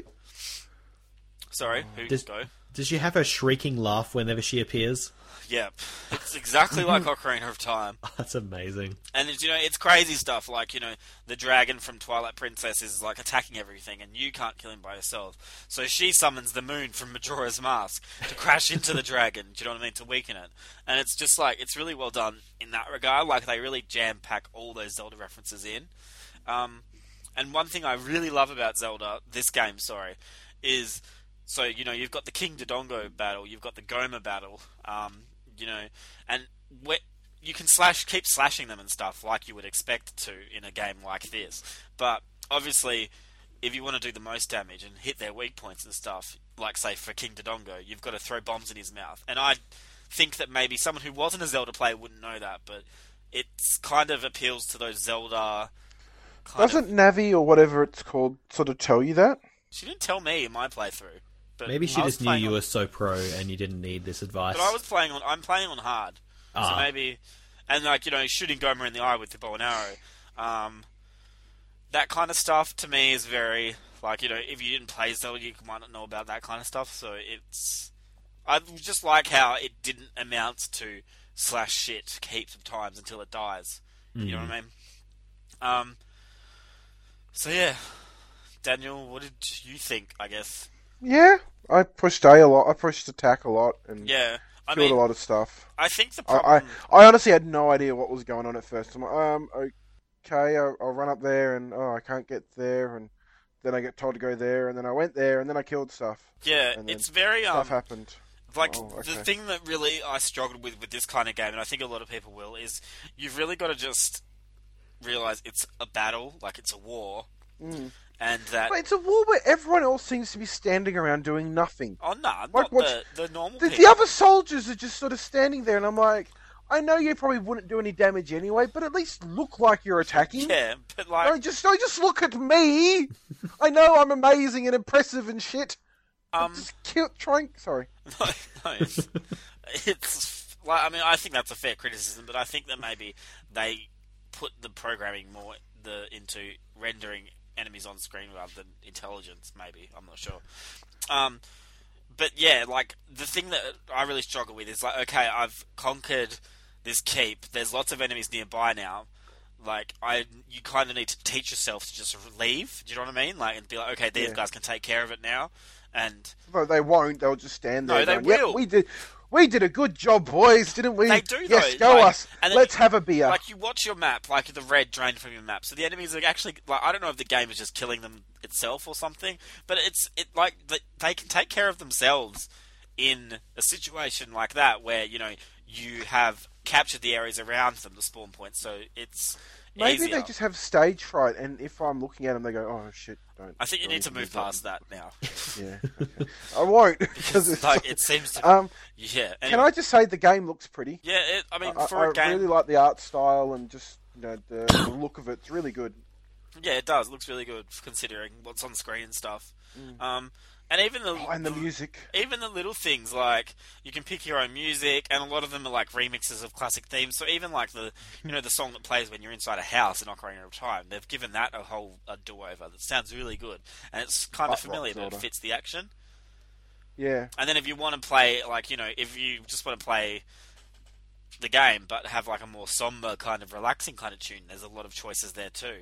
Sorry, Does she have her shrieking laugh whenever she appears? Yep. It's exactly like Ocarina of Time. That's amazing. And it's crazy stuff, the dragon from Twilight Princess is attacking everything and you can't kill him by yourself. So she summons the moon from Majora's Mask to crash into the dragon, do you know what I mean, to weaken it. And it's just it's really well done in that regard, they really jam-pack all those Zelda references in. And one thing I really love about Zelda, this game, is... So, you've got the King Dodongo battle, you've got the Goma battle, and you can keep slashing them and stuff like you would expect to in a game like this. But, obviously, if you want to do the most damage and hit their weak points and stuff, say, for King Dodongo, you've got to throw bombs in his mouth. And I think that maybe someone who wasn't a Zelda player wouldn't know that, but it kind of appeals to those Zelda... Doesn't Navi, or whatever it's called, sort of tell you that? She didn't tell me in my playthrough. But maybe she just knew you were so pro and you didn't need this advice. But I'm playing on hard. So maybe... And, shooting Goma in the eye with the bow and arrow. That kind of stuff, to me, is very, Like, you know, if you didn't play Zelda, you might not know about that kind of stuff. So I just like how it didn't amount to slash shit heaps of times until it dies. You know what I mean? So yeah, Daniel, what did you think? I guess. Yeah, I pushed A a lot. I pushed attack a lot and Yeah, I killed mean, a lot of stuff. I think the I problem. I honestly had no idea what was going on at first. I'm like, okay, I'll run up there and I can't get there, and then I get told to go there, and then I went there, and then I killed stuff. Yeah, And then it's very stuff happened. like okay. the thing that really I struggled with this kind of game, and I think a lot of people will, is you've really got to just realize it's a battle, like it's a war, and that. But it's a war where everyone else seems to be standing around doing nothing. Oh no, Like, not the normal The people. other soldiers are just sort of standing there, and I'm like, I know you probably wouldn't do any damage anyway, but at least look like you're attacking. Yeah, but like, Don't just look at me. I know I'm amazing and impressive and shit. Just sorry. no, it's like, I mean, I think that's a fair criticism, but I think that maybe they put the programming more into rendering enemies on screen rather than intelligence. Maybe, I'm not sure. But yeah, like the thing that I really struggle with is like, okay, I've conquered this keep. There's lots of enemies nearby now. Like you kind of need to teach yourself to just leave. Do you know what I mean? Like, and be like, okay, these guys can take care of it now. And no, they won't. They'll just stand there. No, they going, will. Yep, we did a good job, boys, didn't we? They do, yes, though. go Like, us. and then Let's have a beer. like you watch your map, like the red drained from your map. So the enemies are actually like, I don't know if the game is just killing them itself or something, but they can take care of themselves in a situation like that where, you know, you have captured the areas around them, the spawn points, so it's Maybe easier. they just have stage fright, and if I'm looking at them, they go, "Oh shit, don't." I think you don't need to move past that now. Yeah, okay. I won't because it's Like, it seems to. Yeah. Can Anyway. I just say the game looks pretty? Yeah, I mean, I for a game, really like the art style and just the look of it. It's really good. yeah, it does. It looks really good considering what's on screen and stuff. And even the music. Even the little things, like you can pick your own music, and a lot of them are like remixes of classic themes. So even like the song that plays when you're inside a house in Ocarina of Time, they've given that a do-over that sounds really good, and it's kind of familiar, but it fits the action. Yeah. And then if you want to play, like, if you just want to play the game but have like a more somber kind of relaxing kind of tune, there's a lot of choices there too.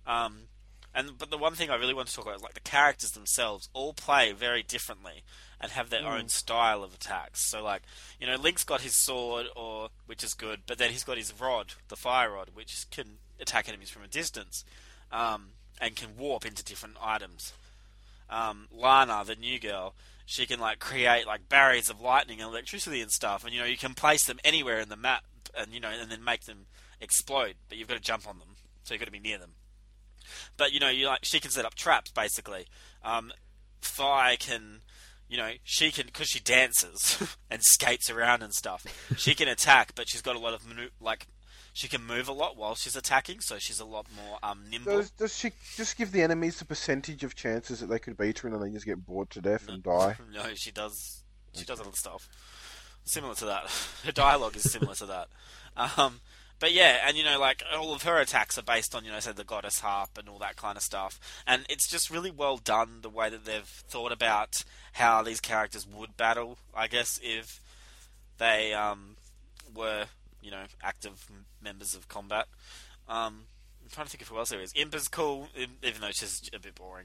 But the one thing I really want to talk about is like the characters themselves all play very differently and have their own style of attacks. So like, Link's got his sword, which is good, but then he's got his rod, the fire rod, which can attack enemies from a distance, and can warp into different items. Lana, the new girl, she can like create like barriers of lightning and electricity and stuff, and you can place them anywhere in the map, and and then make them explode, but you've got to jump on them, so you've got to be near them. But she can set up traps basically. Fi can, she can, because she dances and skates around and stuff. She can attack, but she's got a lot of she can move a lot while she's attacking, so she's a lot more nimble. Does she just give the enemies a percentage of chances that they could beat her, and then they just get bored to death and die? No, she does. She does other stuff similar to that. Her dialogue is similar to that. But yeah, and like all of her attacks are based on say the goddess harp and all that kind of stuff, and it's just really well done the way that they've thought about how these characters would battle. I guess if they were active members of combat. I'm trying to think of who else there is. Imp is cool, even though she's a bit boring.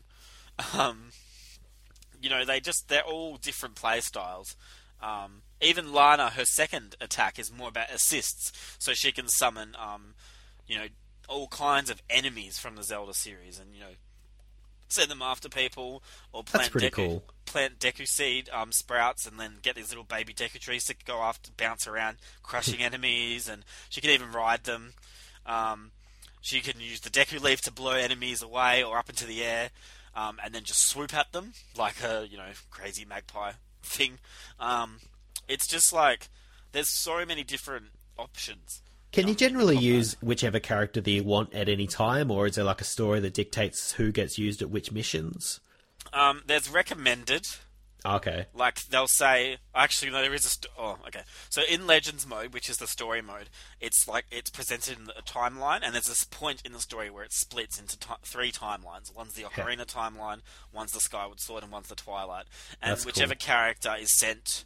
They're all different play styles. Even Lana, her second attack is more about assists, so she can summon, all kinds of enemies from the Zelda series, and send them after people, or plant Deku Seed sprouts, and then get these little baby Deku trees to go after, bounce around, crushing enemies, and she can even ride them. She can use the Deku Leaf to blow enemies away or up into the air, and then just swoop at them like a crazy magpie thing. It's just like there's so many different options. Can you generally use whichever character that you want at any time, or is there like a story that dictates who gets used at which missions? There's recommended, Okay. Like, they'll say... Actually, no, there is a... Oh, okay. So, in Legends mode, which is the story mode, it's like, it's presented in a timeline, and there's this point in the story where it splits into three timelines. One's the Ocarina timeline, one's the Skyward Sword, and one's the Twilight. And That's whichever cool. character is sent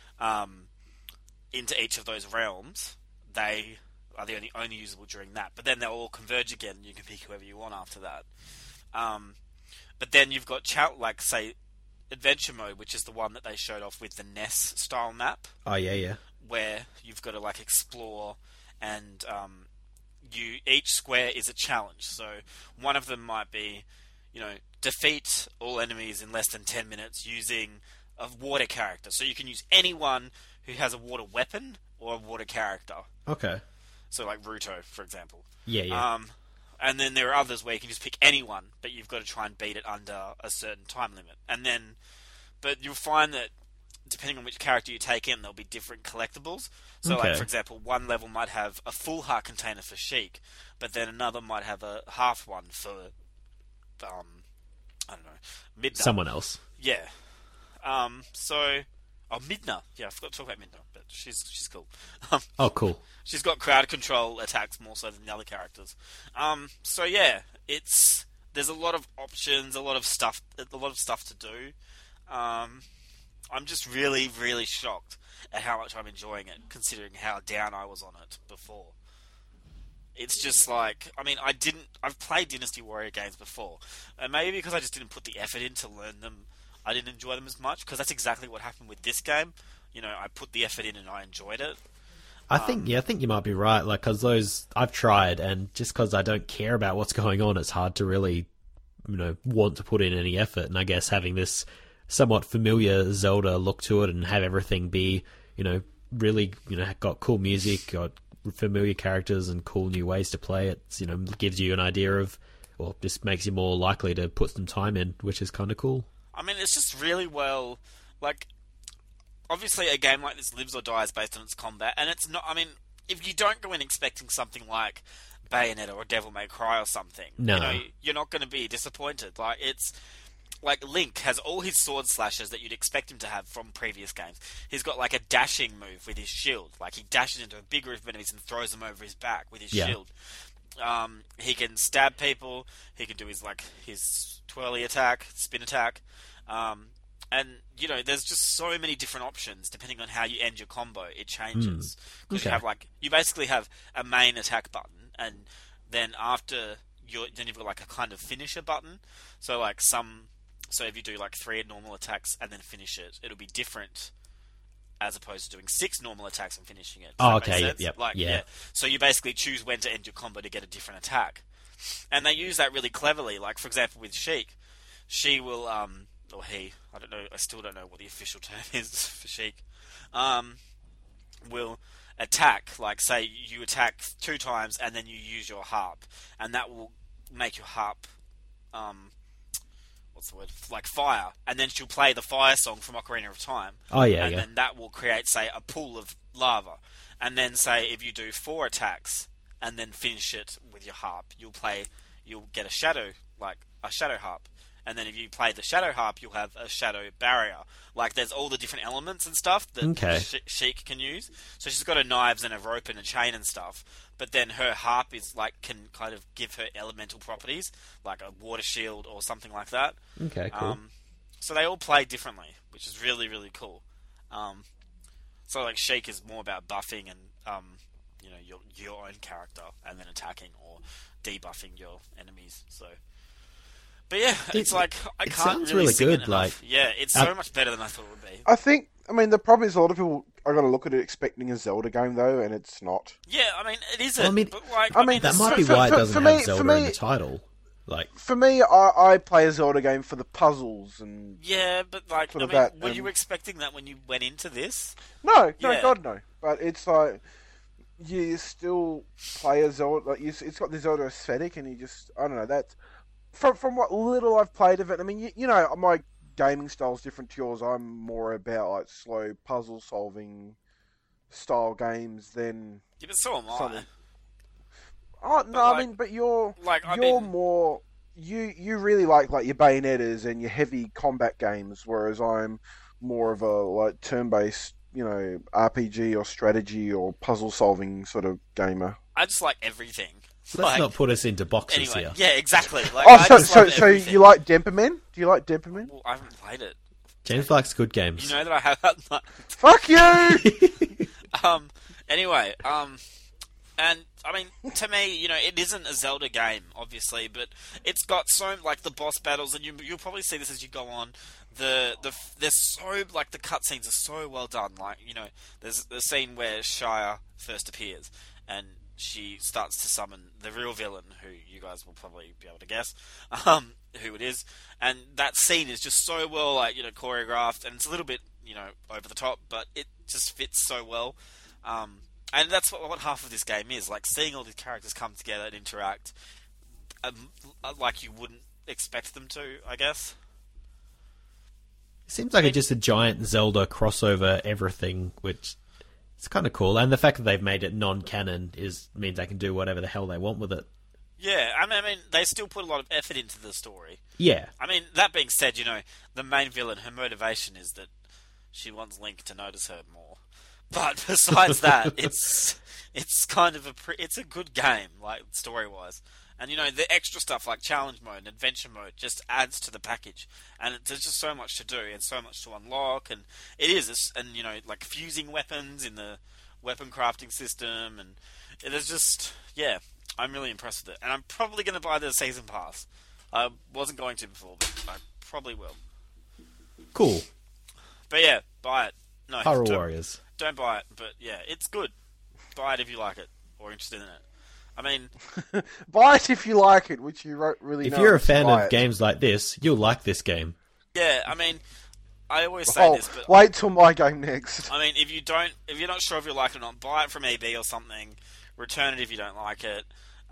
into each of those realms, they are the only usable during that. But then they'll all converge again, and you can pick whoever you want after that. But then you've got, like, say... Adventure mode, which is the one that they showed off with the NES style map. Oh, yeah. Where you've got to like explore, and each square is a challenge. So one of them might be, defeat all enemies in less than 10 minutes using a water character. So you can use anyone who has a water weapon or a water character. Okay. So like Ruto, for example. Yeah. And then there are others where you can just pick anyone, but you've got to try and beat it under a certain time limit. But you'll find that depending on which character you take in, there'll be different collectibles. So, Okay. like, for example, one level might have a full heart container for Sheik, but then another might have a half one for, I don't know, Midna. Someone else. Yeah. Midna. Yeah, I forgot to talk about Midna, but she's cool. Oh, cool. She's got crowd control attacks more so than the other characters. So yeah, there's a lot of options, a lot of stuff to do. I'm just really, really shocked at how much I'm enjoying it, considering how down I was on it before. It's just like, I mean, I've played Dynasty Warrior games before, and maybe because I just didn't put the effort in to learn them, I didn't enjoy them as much, because that's exactly what happened with this game. I put the effort in and I enjoyed it. I think you might be right. Like, because those I've tried, and just because I don't care about what's going on, it's hard to really, want to put in any effort. And I guess having this somewhat familiar Zelda look to it and have everything be, really, got cool music, got familiar characters and cool new ways to play it, gives you an idea of, or just makes you more likely to put some time in, which is kind of cool. I mean, it's just really well, like, obviously a game like this lives or dies based on its combat, and it's not, I mean, if you don't go in expecting something like Bayonetta or Devil May Cry or something, No. You're not going to be disappointed. Like, it's, like, Link has all his sword slashes that you'd expect him to have from previous games. He's got, like, a dashing move with his shield. Like, he dashes into a big group of enemies and throws them over his back with his shield. He can stab people. He can do his twirly attack, spin attack. And, there's just so many different options depending on how you end your combo. It changes. Because you basically have a main attack button, and then after then you've got like a kind of finisher button. So if you do like 3 normal attacks and then finish it, it'll be different as opposed to doing 6 normal attacks and finishing it. Oh, okay, yep. Yeah. So you basically choose when to end your combo to get a different attack. And they use that really cleverly. Like, for example, with Sheik, she will, or he, I don't know, I still don't know what the official term is for Sheik, will attack, like, say you attack 2 times and then you use your harp, and that will make your harp, like fire, and then she'll play the fire song from Ocarina of Time. Oh, yeah, and then that will create, say, a pool of lava. And then, say, if you do 4 attacks and then finish it with your harp, you'll get a shadow harp. And then if you play the shadow harp, you'll have a shadow barrier. Like, there's all the different elements and stuff that Sheik can use. So she's got her knives and a rope and a chain and stuff. But then her harp is can kind of give her elemental properties, like a water shield or something like that. Okay, cool. So they all play differently, which is really, really cool. So like Sheik is more about buffing and your own character, and then attacking or debuffing your enemies. So. But yeah, it's like I can't really sing good. It enough. It's so much better than I thought it would be. I think. I mean, the problem is a lot of people are going to look at it expecting a Zelda game, though, and it's not. Yeah, I mean, it isn't. Well, but like, that might be why it doesn't have Zelda in the title. Like, for me, I play a Zelda game for the puzzles and. Yeah, but like, were you expecting that when you went into this? No, God no. But it's like you still play a Zelda. Like, it's got the Zelda aesthetic, and you just I don't know that. From what little I've played of it, I mean, my gaming style is different to yours. I'm more about like slow puzzle solving style games than. Yeah, but so am I. Oh no, I mean, but you're more you really like your Bayonettas and your heavy combat games, whereas I'm more of a like turn-based, RPG or strategy or puzzle-solving sort of gamer. I just like everything. Let's not put us into boxes Anyway, here. yeah, exactly. Like, Oh, I just love so everything. you like Demperman? Do you like Demperman? Well, I haven't played it. James likes good games. You know that I have. Fuck you! Anyway, and I mean, to me, it isn't a Zelda game, obviously, but it's got so like the boss battles, and you'll probably see this as you go on. There's so like the cutscenes are so well done. Like there's the scene where Shire first appears, and she starts to summon the real villain, who you guys will probably be able to guess, who it is, and that scene is just so well choreographed, and it's a little bit over the top, but it just fits so well. And that's what half of this game is, like seeing all these characters come together and interact like you wouldn't expect them to, I guess. It seems like it's just a giant Zelda crossover everything, which is kind of cool. And the fact that they've made it non-canon means they can do whatever the hell they want with it. Yeah, I mean, they still put a lot of effort into the story. Yeah. I mean, that being said, the main villain, her motivation is that she wants Link to notice her more. But besides that, it's kind of it's a good game, like story wise, and the extra stuff like challenge mode and adventure mode just adds to the package, and there's just so much to do and so much to unlock, and like fusing weapons in the weapon crafting system, and there's just I'm really impressed with it, and I'm probably going to buy the season pass. I wasn't going to before, but I probably will. Cool. But yeah, buy it. No, Hyrule Warriors. Don't buy it, but yeah, it's good. Buy it if you like it or interested in it. I mean, buy it if you like it, which you really. If you're a fan of games like this, you'll like this game. Yeah, I mean, I always say this, but wait till my game next. I mean, if you're not sure if you like it or not, buy it from EB or something. Return it if you don't like it.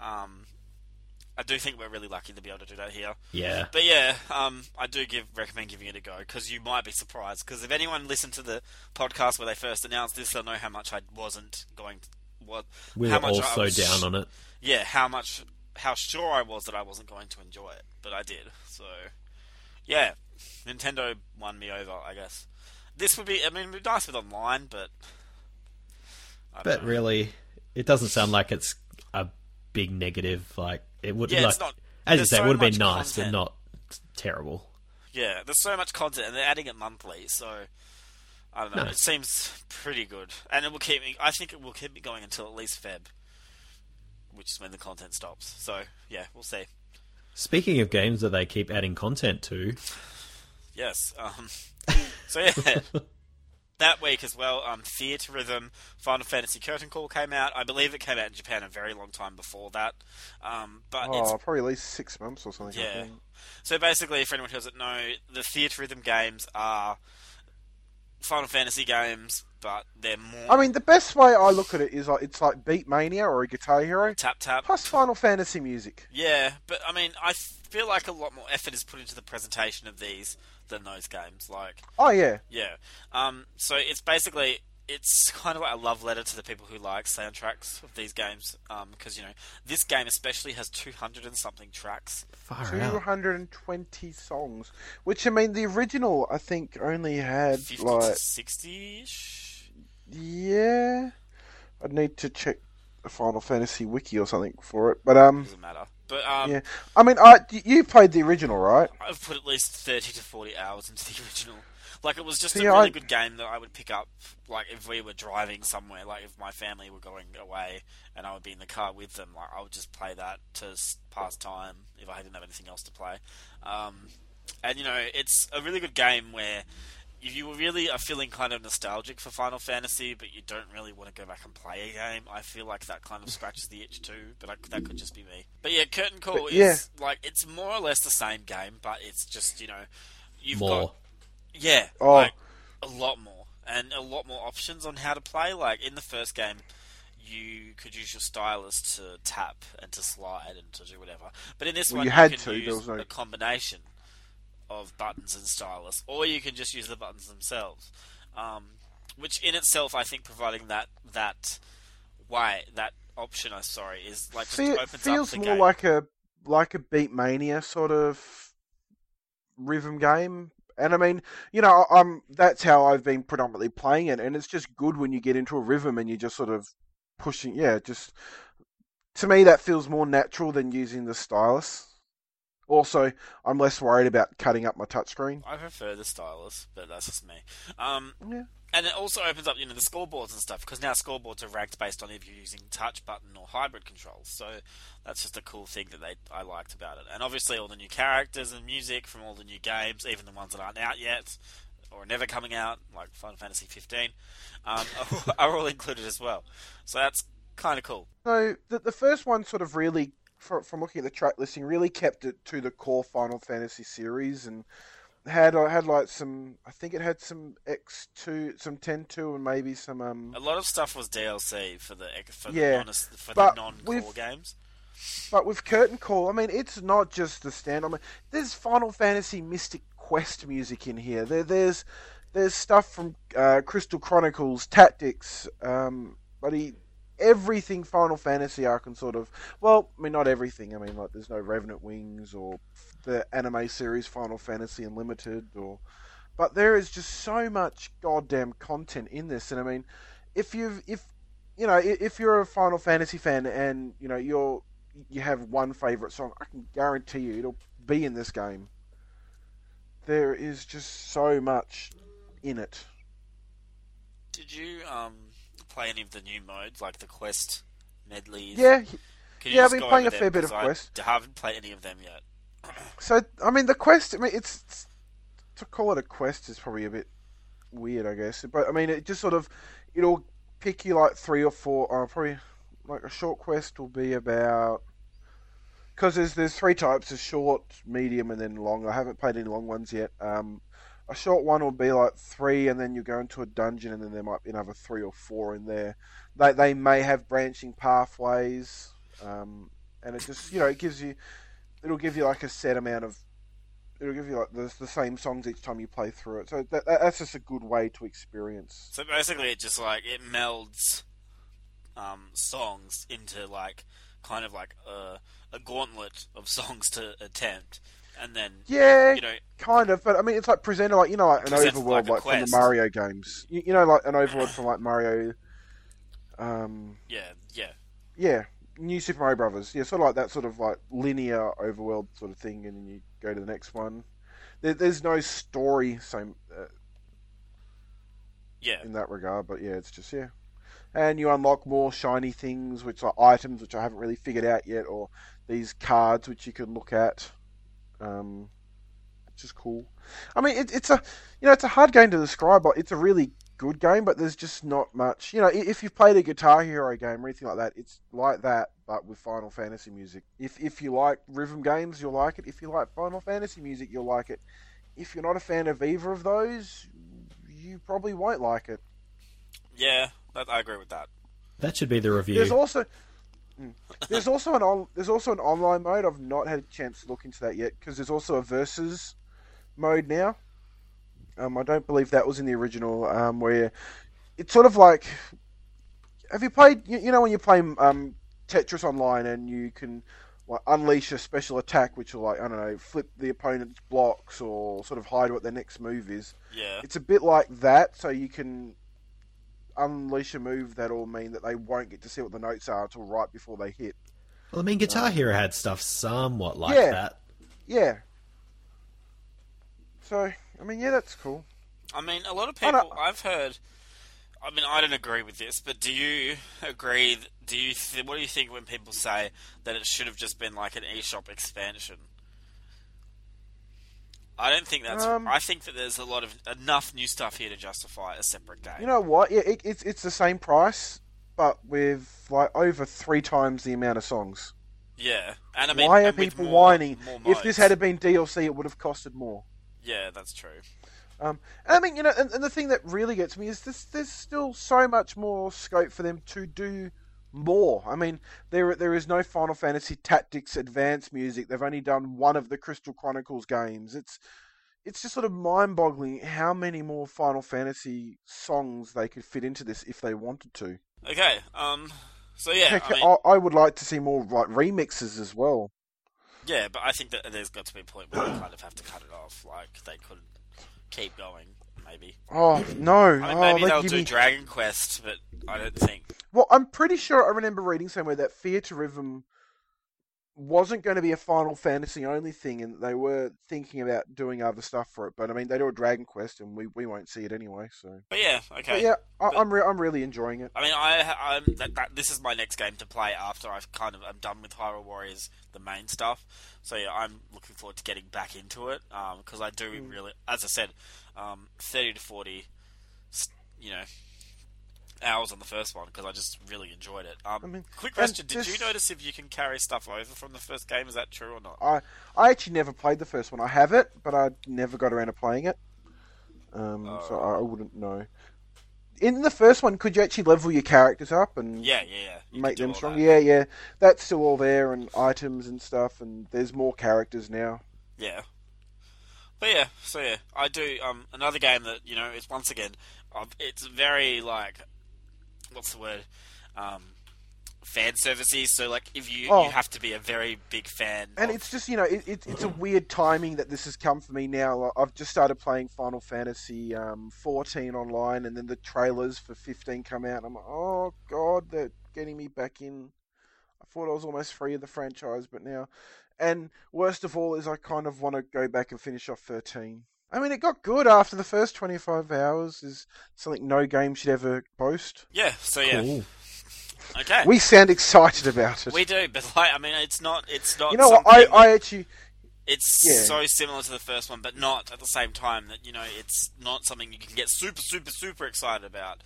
I do think we're really lucky to be able to do that here. Yeah. But yeah, I do recommend giving it a go, because you might be surprised. Because if anyone listened to the podcast where they first announced this, they'll know how much I wasn't going to... We were all so down on it. Yeah, how sure I was that I wasn't going to enjoy it. But I did. So, yeah, Nintendo won me over, I guess. This would be... I mean, it would be nice with online, but... But really, it doesn't sound like it's a big negative, like... It would, yeah, it's not. As you say, it would have been nice, content. but not terrible. Yeah, there's so much content, and they're adding it monthly, so I don't know. Nice. It seems pretty good, and it will keep me. I think it will keep me going until at least Feb, which is when the content stops. So yeah, we'll see. Speaking of games that they keep adding content to, yes. So yeah. That week as well, Theatre Rhythm, Final Fantasy Curtain Call came out. I believe it came out in Japan a very long time before that. But it's probably at least 6 months or something. Yeah. So basically, for anyone who doesn't know, the Theatre Rhythm games are Final Fantasy games, but they're more... I mean, the best way I look at it is it's like Beat Mania or a Guitar Hero. Tap. Plus Final Fantasy music. Yeah, but I mean, I feel like a lot more effort is put into the presentation of these than those games. Like, oh yeah, yeah. So it's basically kind of like a love letter to the people who like soundtracks of these games. Because this game especially has 200 and something tracks. Far 220 songs, which I mean, the original I think only had 50 like to 60-ish. Yeah, I'd need to check the Final Fantasy wiki or something for it, but doesn't matter. But yeah, I mean, you played the original, right? I've put at least 30 to 40 hours into the original. Like, it was just a really good game that I would pick up, like, if we were driving somewhere, like, if my family were going away and I would be in the car with them, like, I would just play that to pass time if I didn't have anything else to play. And, it's a really good game where if you really are feeling kind of nostalgic for Final Fantasy, but you don't really want to go back and play a game, I feel like that kind of scratches the itch too, but that could just be me. But yeah, Curtain Call is, like, it's more or less the same game, but it's just, you've got... Yeah, like, a lot more. And a lot more options on how to play. Like, in the first game, you could use your stylus to tap and to slide and to do whatever. But in this one, you can use a combination of buttons and stylus, or you can just use the buttons themselves. Which in itself, I think, providing that option, is like, just opens up the game. Feels more like a like a Beatmania sort of rhythm game. And I mean, you know, that's how I've been predominantly playing it, and it's just good when you get into a rhythm and you just sort of pushing. Yeah, just to me that feels more natural than using the stylus. Also, I'm less worried about cutting up my touchscreen. I prefer the stylus, but that's just me. Um, Yeah. and it also opens up, the scoreboards and stuff, because now scoreboards are ranked based on if you're using touch button or hybrid controls. So that's just a cool thing that I liked about it. And obviously all the new characters and music from all the new games, even the ones that aren't out yet or are never coming out, like Final Fantasy 15, are all included as well. So that's kind of cool. So the first one sort of really, from looking at the track listing, really kept it to the core Final Fantasy series and had like some. I think it had some X2, some 10.2, and maybe some A lot of stuff was DLC for Yeah, the but non-core games. But with Curtain Call, I mean, it's not just the stand. I mean, there's Final Fantasy Mystic Quest music in here. There's stuff from Crystal Chronicles, Tactics, buddy, everything Final Fantasy I can sort of. Well, I mean, not everything. I mean, like there's no Revenant Wings or the anime series Final Fantasy Unlimited, but there is just so much goddamn content in this. And I mean, if you're a Final Fantasy fan and you have one favorite song, I can guarantee you it'll be in this game. There is just so much in it. Did you play any of the new modes, like the Quest medleys? Yeah, Could you I've just been go playing over a fair them? bit of 'Cause Quest. I haven't played any of them yet. So, I mean, the Quest, I mean, it's to call it a quest is probably a bit weird, I guess. But, I mean, it just sort of, it'll pick you like 3 or 4, probably, like a short quest will be about, because there's 3 types, there's short, medium, and then long. I haven't played any long ones yet. A short one will be like 3, and then you go into a dungeon, and then there might be another 3 or 4 in there. They may have branching pathways, and it just, it'll give you like a set amount of, it'll give you like the same songs each time you play through it. So that's just a good way to experience. So basically, it just like it melds songs into like kind of like a gauntlet of songs to attempt, and then Yeah, you know kind of. But I mean, it's like presented like like an presents overworld like a like from the quest. Mario games. Like an overworld from like Mario. Yeah. Yeah, New Super Mario Brothers. Yeah, sort of like that sort of like linear overworld sort of thing, and then you go to the next one. There's no story same Yeah. in that regard, but yeah, it's just and you unlock more shiny things, which are items which I haven't really figured out yet, or these cards which you can look at, which is cool. I mean, it's a hard game to describe, but it's a really good game. But there's just not much. If you've played a Guitar Hero game or anything like that, it's like that, but with Final Fantasy music. If you like rhythm games, you'll like it. If you like Final Fantasy music, you'll like it. If you're not a fan of either of those, you probably won't like it. Yeah, I agree with that. That should be the review. There's also an online mode. I've not had a chance to look into that yet because there's also a versus mode now. I don't believe that was in the original. Where it's sort of like, have you played? When you play Tetris Online and you can like unleash a special attack, which will like I don't know, flip the opponent's blocks or sort of hide what their next move is. Yeah. It's a bit like that, so you can unleash a move that'll mean that they won't get to see what the notes are until right before they hit. Well, I mean, Guitar Hero had stuff somewhat like Yeah. that. Yeah. So, I mean, yeah, that's cool. I mean, a lot of people I've heard. I mean, I don't agree with this, but do you agree? What do you think when people say that it should have just been like an eShop expansion? I don't think that's. I think that there's enough new stuff here to justify a separate game. You know what? Yeah, it's the same price, but with like over 3 times the amount of songs. Yeah, and I mean, why are and with people more whining? modes. If this had been DLC, it would have costed more. Yeah, that's true. And I mean, and the thing that really gets me is there's still so much more scope for them to do more. I mean, there is no Final Fantasy Tactics Advanced music. They've only done one of the Crystal Chronicles games. It's just sort of mind-boggling how many more Final Fantasy songs they could fit into this if they wanted to. Okay, so yeah, Heck, I mean, I would like to see more like remixes as well. Yeah, but I think that there's got to be a point where they kind of have to cut it off. Like, they couldn't keep going, maybe. Oh, no. I mean, maybe they'll do Dragon Quest, but I don't think... Well, I'm pretty sure I remember reading somewhere that Theatrhythm wasn't going to be a Final Fantasy only thing, and they were thinking about doing other stuff for it. But I mean, they do a Dragon Quest, and we won't see it anyway. So. But yeah, okay. But yeah, I'm really enjoying it. I mean, this is my next game to play after I'm done with Hyrule Warriors, the main stuff. So yeah, I'm looking forward to getting back into it because I do really, as I said, 30 to 40, hours on the first one because I just really enjoyed it. Quick question: did you notice if you can carry stuff over from the first game? Is that true or not? I actually never played the first one. I have it, but I never got around to playing it. So I wouldn't know. In the first one, could you actually level your characters up and make them strong? Yeah, that's still all there, and items and stuff, and there's more characters now. Yeah. But yeah, I do. Another game that it's once again, it's very like, what's the word? Fan servicey. So like, if you have to be a very big fan, and it's just it's a weird timing that this has come for me now. I've just started playing Final Fantasy 14 online, and then the trailers for 15 come out. And I'm like, oh god, they're getting me back in. I thought I was almost free of the franchise, but now. And worst of all is I kind of want to go back and finish off 13. I mean, it got good after the first 25 hours. Is something no game should ever boast. Yeah, so yeah. Cool. Okay. We sound excited about it. We do, but like, I mean, it's not. You know what? I actually. It's so similar to the first one, but not at the same time. That it's not something you can get super, super, super excited about.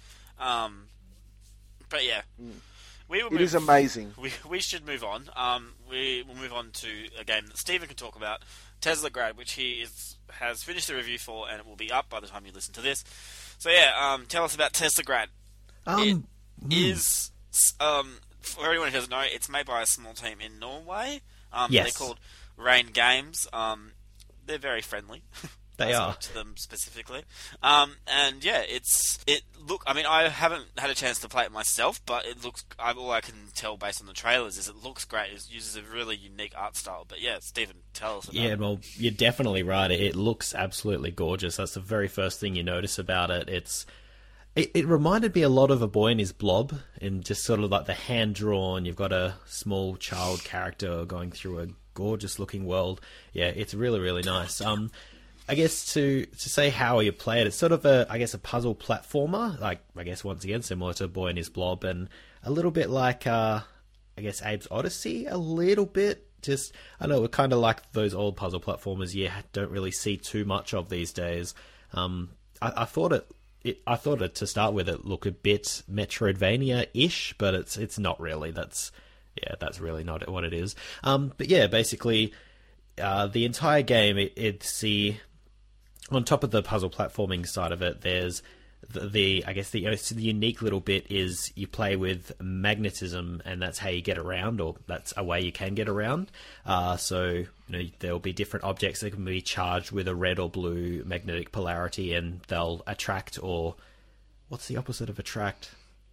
But yeah. It is amazing. We should move on. We will move on to a game that Stephen can talk about, Teslagrad, which he has finished the review for, and it will be up by the time you listen to this. So yeah, tell us about Teslagrad. It is, for anyone who doesn't know, it's made by a small team in Norway. They're called Rain Games. They're very friendly. They are. To them specifically. And yeah, I mean, I haven't had a chance to play it myself, but it looks, all I can tell based on the trailers is it looks great. It uses a really unique art style. But yeah, Stephen, tell us about it. Yeah, well, you're definitely right. It looks absolutely gorgeous. That's the very first thing you notice about it. It reminded me a lot of A Boy and His Blob, in just sort of like the hand-drawn, you've got a small child character going through a gorgeous-looking world. Yeah, it's really, really nice. I guess to say how you play it, it's sort of a puzzle platformer, like, I guess, once again, similar to Boy and His Blob, and a little bit like, Abe's Odyssey, a little bit. Just, I know, we're kind of like those old puzzle platformers you don't really see too much of these days. I thought it to start with, it looked a bit Metroidvania-ish, but it's not really. That's really not what it is. But yeah, basically, the entire game, it's on top of the puzzle platforming side of it, there's the unique little bit is you play with magnetism, and that's how you get around, or that's a way you can get around. So there'll be different objects that can be charged with a red or blue magnetic polarity, and they'll attract, or what's the opposite of attract?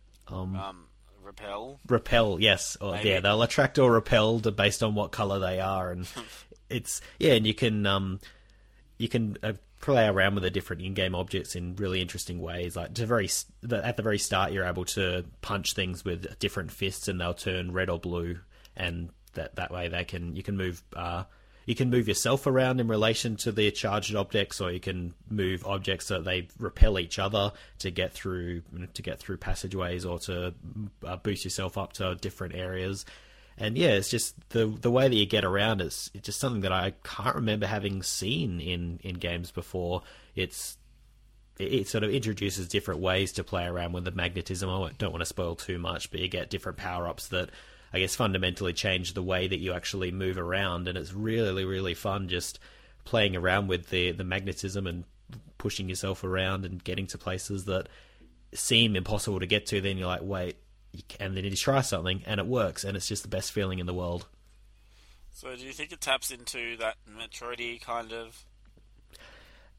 Repel, yes. Or, yeah, they'll attract or repel based on what color they are, and and you can play around with the different in-game objects in really interesting ways. Like at the very start, you're able to punch things with different fists, and they'll turn red or blue, and that way you can move. You can move yourself around in relation to the charged objects, or you can move objects so they repel each other to get through passageways, or to boost yourself up to different areas. And yeah, it's just the way that you get around. It's just something that I can't remember having seen in games before. It sort of introduces different ways to play around with the magnetism. I don't want to spoil too much, but you get different power-ups that I guess fundamentally change the way that you actually move around, and it's really, really fun just playing around with the magnetism and pushing yourself around and getting to places that seem impossible to get to. Then you're like, wait, and then you try something and it works, and it's just the best feeling in the world. So do you think it taps into that Metroidy kind of?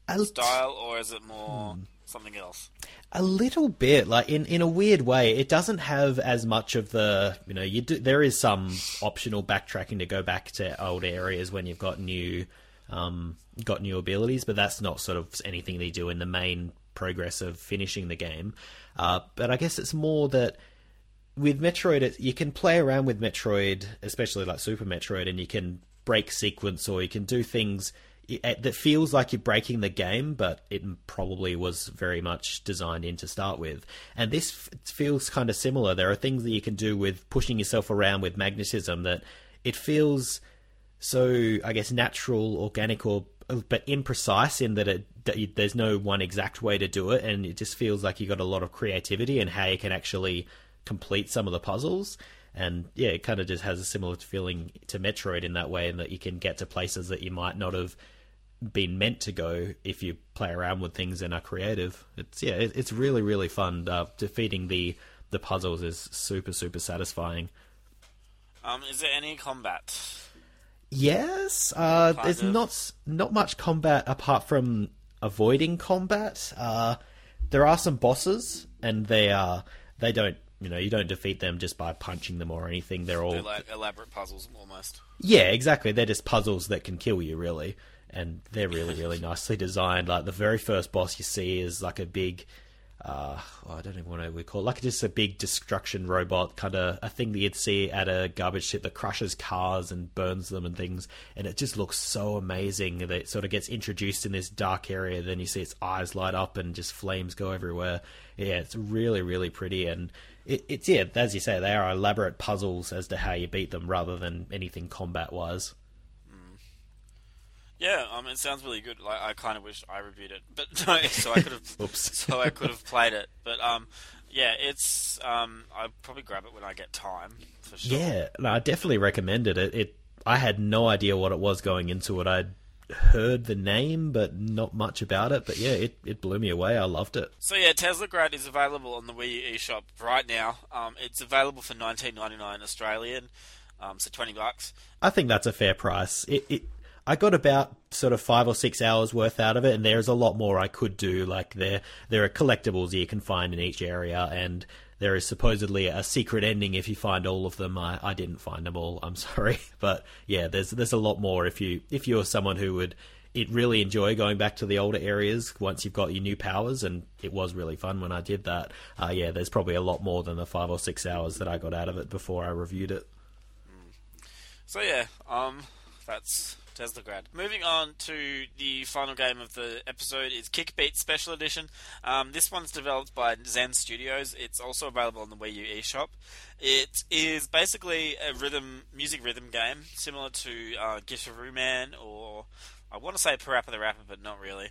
style, or is it more something else? A little bit, like in a weird way. It doesn't have as much of the, there is some optional backtracking to go back to old areas when you've got new abilities, but that's not sort of anything they do in the main progress of finishing the game. But I guess it's more that with Metroid, you can play around with Metroid, especially like Super Metroid, and you can break sequence, or you can do things that feels like you're breaking the game, but it probably was very much designed in to start with. And this feels kind of similar. There are things that you can do with pushing yourself around with magnetism that it feels so, I guess, natural, organic, but imprecise in that there's no one exact way to do it, and it just feels like you got a lot of creativity in how you can actually complete some of the puzzles. And yeah, it kind of just has a similar feeling to Metroid in that way, in that you can get to places that you might not have been meant to go if you play around with things and are creative. It's really, really fun. Defeating the puzzles is super, super satisfying. Is there any combat? Yes. There's not much combat apart from avoiding combat. There are some bosses, and they don't. You don't defeat them just by punching them or anything. They're like elaborate puzzles, almost. Yeah, exactly. They're just puzzles that can kill you, really. And they're really, really nicely designed. Like, the very first boss you see is like a big... I don't even know what we call it. Like, just a big destruction robot, kind of a thing that you'd see at a garbage ship that crushes cars and burns them and things. And it just looks so amazing that it sort of gets introduced in this dark area. Then you see its eyes light up and just flames go everywhere. Yeah, it's really, really pretty. And it's as you say, they are elaborate puzzles as to how you beat them rather than anything combat-wise. Yeah, it sounds really good. Like, I kind of wish I reviewed it, but no, so I could have, so I could have played it. But yeah, it's I'll probably grab it when I get time for sure. Yeah, no, I definitely recommend it. I had no idea what it was going into it. I'd heard the name, but not much about it. But yeah, it blew me away. I loved it. So yeah, Teslagrad is available on the Wii U eShop right now. It's available for $19.99 Australian, so $20. I think that's a fair price. I got about sort of 5 or 6 hours worth out of it, and there's a lot more I could do. Like, there are collectibles you can find in each area, and there is supposedly a secret ending if you find all of them. I didn't find them all, I'm sorry. But yeah, there's a lot more if you're someone who would really enjoy going back to the older areas once you've got your new powers, and it was really fun when I did that. Yeah, there's probably a lot more than the 5 or 6 hours that I got out of it before I reviewed it. So yeah, that's Teslagrad. Moving on to the final game of the episode is Kickbeat Special Edition. This one's developed by Zen Studios. It's also available on the Wii U eShop. It is basically a music rhythm game, similar to Gisharu Man, or I want to say Parappa the Rapper, but not really.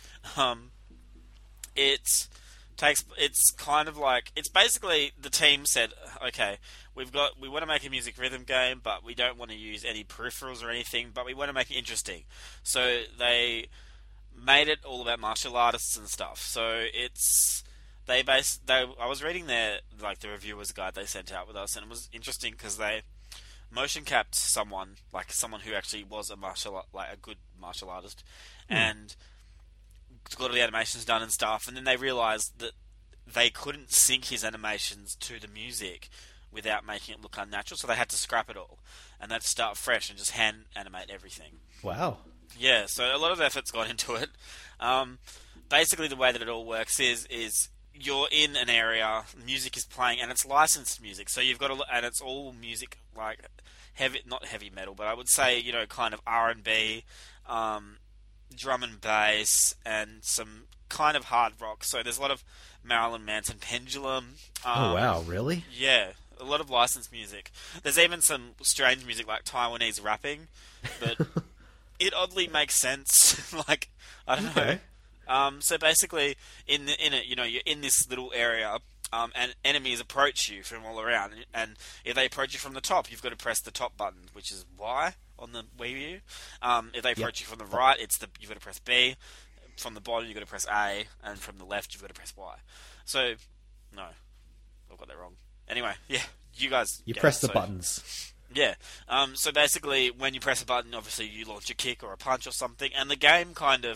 It's kind of like, it's basically the team said, okay, we want to make a music rhythm game, but we don't want to use any peripherals or anything, but we want to make it interesting. So they made it all about martial artists and stuff. So I was reading the reviewer's guide they sent out with us, and it was interesting because they motion capped someone who actually was a good martial artist, and got all the animations done and stuff, and then they realised that they couldn't sync his animations to the music without making it look unnatural, so they had to scrap it all, and they'd start fresh and just hand animate everything. Wow. Yeah, so a lot of effort's gone into it. Basically, the way that it all works is you're in an area, music is playing, and it's licensed music, so you've got and it's all music like not heavy metal, but I would say, kind of R&B, drum and bass, and some kind of hard rock. So there's a lot of Marilyn Manson Pendulum. Oh wow, really? Yeah, a lot of licensed music. There's even some strange music like Taiwanese rapping, but it oddly makes sense. Like, I don't know. So basically, in it, you're in this little area, and enemies approach you from all around. And if they approach you from the top, you've got to press the top button, which is Y on the Wii U. If they approach you from the right, you've got to press B. From the bottom, you've got to press A, and from the left, you've got to press Y. So, no, I've got that wrong. Anyway, yeah, you guys... You press the buttons. Yeah. So basically, when you press a button, obviously you launch a kick or a punch or something, and the game kind of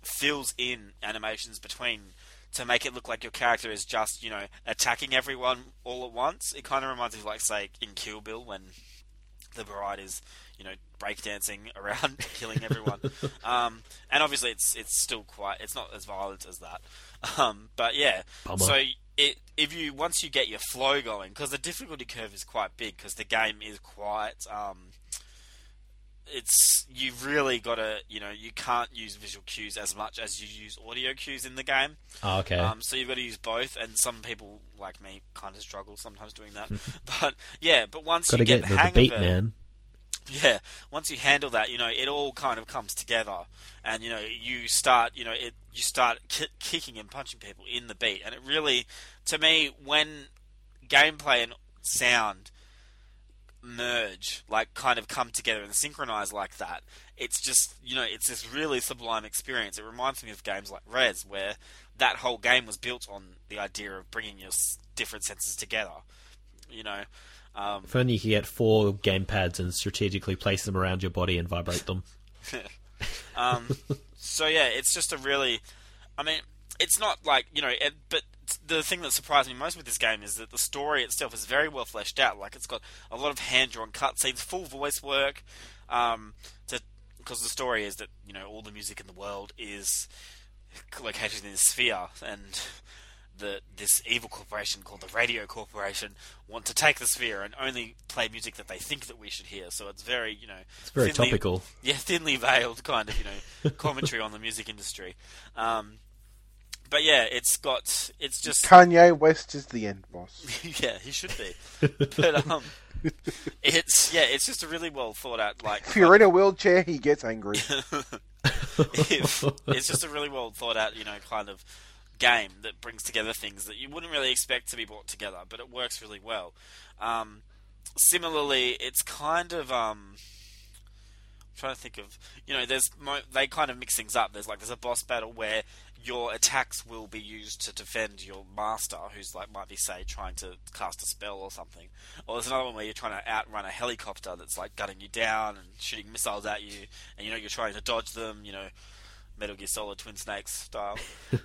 fills in animations between to make it look like your character is just, you know, attacking everyone all at once. It kind of reminds me of, like, say, in Kill Bill when the bride is, you know, breakdancing around, killing everyone. And obviously it's still it's not as violent as that. But yeah, Bummer. so once you get your flow going, because the difficulty curve is quite big, because the game is quite, you've really got to, you know, you can't use visual cues as much as you use audio cues in the game. Oh, okay. So you've got to use both, and some people like me kind of struggle sometimes doing that. But yeah, but once you get the hang beat, of it, man. yeah, once you handle that, you know, it all kind of comes together, and you know, you start kicking and punching people in the beat, and it really, to me, when gameplay and sound merge, like kind of come together and synchronize like that, it's just, you know, it's this really sublime experience. It reminds me of games like Rez, where that whole game was built on the idea of bringing your different senses together, you know. If only you could get 4 gamepads and strategically place them around your body and vibrate them. So yeah, it's just a really, I mean, it's not like, you know, but the thing that surprised me most with this game is that the story itself is very well fleshed out. Like, it's got a lot of hand-drawn cutscenes, full voice work, because the story is that, you know, all the music in the world is located in this sphere, and this evil corporation called the Radio Corporation want to take the sphere and only play music that they think that we should hear. So it's very, you know, it's very topical. Yeah, thinly veiled kind of, you know, commentary on the music industry. But yeah, it's just Kanye West is the end boss. Yeah, he should be. But it's just a really well thought out, like, if you're in a wheelchair, he gets angry. It's just a really well thought out, you know, kind of game that brings together things that you wouldn't really expect to be brought together, but it works really well. Similarly, it's kind of I'm trying to think of, you know, they kind of mix things up. There's a boss battle where your attacks will be used to defend your master, who's like, might be, say, trying to cast a spell or something. Or there's another one where you're trying to outrun a helicopter that's like gunning you down and shooting missiles at you, and, you know, you're trying to dodge them, you know, Metal Gear Solid Twin Snakes style.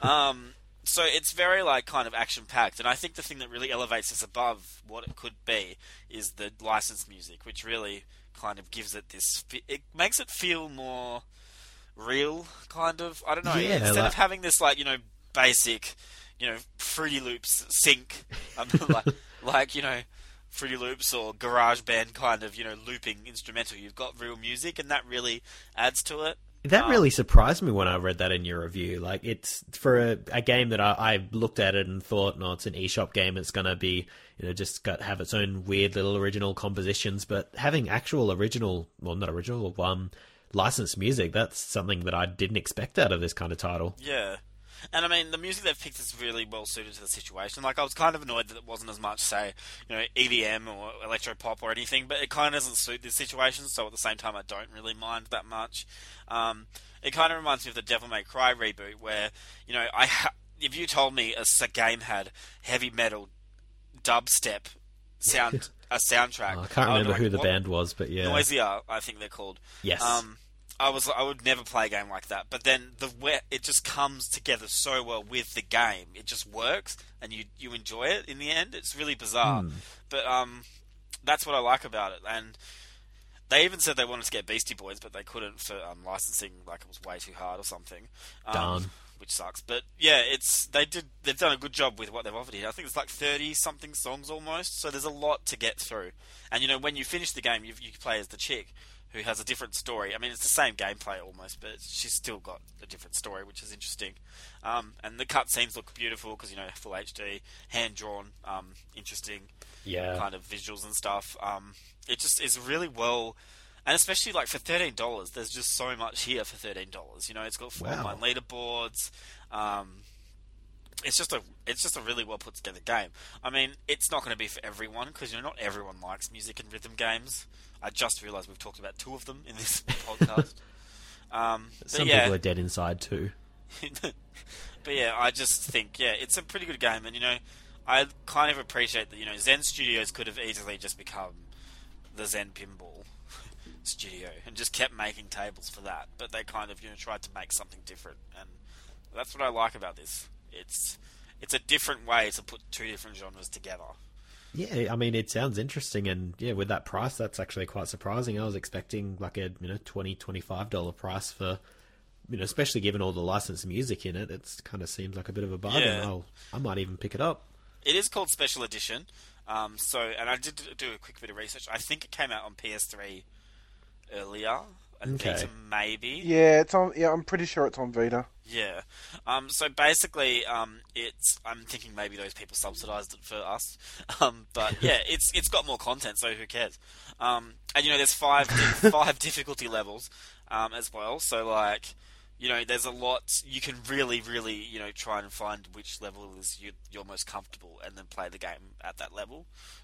So it's very, like, kind of action-packed, and I think the thing that really elevates this above what it could be is the licensed music, which really kind of gives it this... It makes it feel more real, kind of. I don't know. Yeah, instead of having this, like, you know, basic, you know, Fruity Loops sync, like, you know, Fruity Loops or GarageBand kind of, you know, looping instrumental, you've got real music, and that really adds to it. That really surprised me when I read that in your review. Like, it's for a game that I looked at it and thought, no, it's an eShop game. It's going to be, you know, just have its own weird little original compositions. But having actual original, well, not original, licensed music, that's something that I didn't expect out of this kind of title. Yeah. And I mean, the music they've picked is really well suited to the situation. Like, I was kind of annoyed that it wasn't as much, say, you know, EDM or electropop or anything, but it kind of doesn't suit this situation, so at the same time I don't really mind that much. It kind of reminds me of the Devil May Cry reboot, where, you know, if you told me a game had heavy metal dubstep a soundtrack... I can't remember who the band was, but yeah. Noisia, I think they're called. Yes. I would never play a game like that. But then it just comes together so well with the game. It just works, and you enjoy it in the end. It's really bizarre. But that's what I like about it. And they even said they wanted to get Beastie Boys, but they couldn't for licensing. Like, it was way too hard or something. Darn. Which sucks. But yeah, they've done a good job with what they've offered here. I think it's like 30-something songs almost. So there's a lot to get through. And, you know, when you finish the game, you play as the chick, who has a different story. I mean, it's the same gameplay almost, but she's still got a different story, which is interesting. And the cutscenes look beautiful because, you know, full HD, hand-drawn, interesting kind of visuals and stuff. It just is really well... And especially, like, for $13, there's just so much here for $13. You know, it's got 4 online leaderboards. It's just a really well put together game. I mean, it's not going to be for everyone because, you know, not everyone likes music and rhythm games. I just realised we've talked about 2 of them in this podcast. Some people are dead inside too. But yeah, I just think, it's a pretty good game, and, you know, I kind of appreciate that, you know, Zen Studios could have easily just become the Zen Pinball studio and just kept making tables for that, but they kind of tried to make something different, and that's what I like about this. It's a different way to put two different genres together. Yeah, I mean, it sounds interesting, and yeah, with that price, that's actually quite surprising. I was expecting like a $20-$25 price for, especially given all the licensed music in it. It kind of seems like a bit of a bargain. Yeah. I might even pick it up. It is called Special Edition. And I did do a quick bit of research. I think it came out on PS3 earlier. And Okay. Vita maybe. Yeah, it's on. Yeah, I'm pretty sure it's on Vita. Yeah. So basically, I'm thinking maybe those people subsidised it for us. But yeah, it's got more content, so who cares? And there's five difficulty levels, as well. So like, there's a lot you can really, really, try and find which level is you're most comfortable, and then play the game at that level.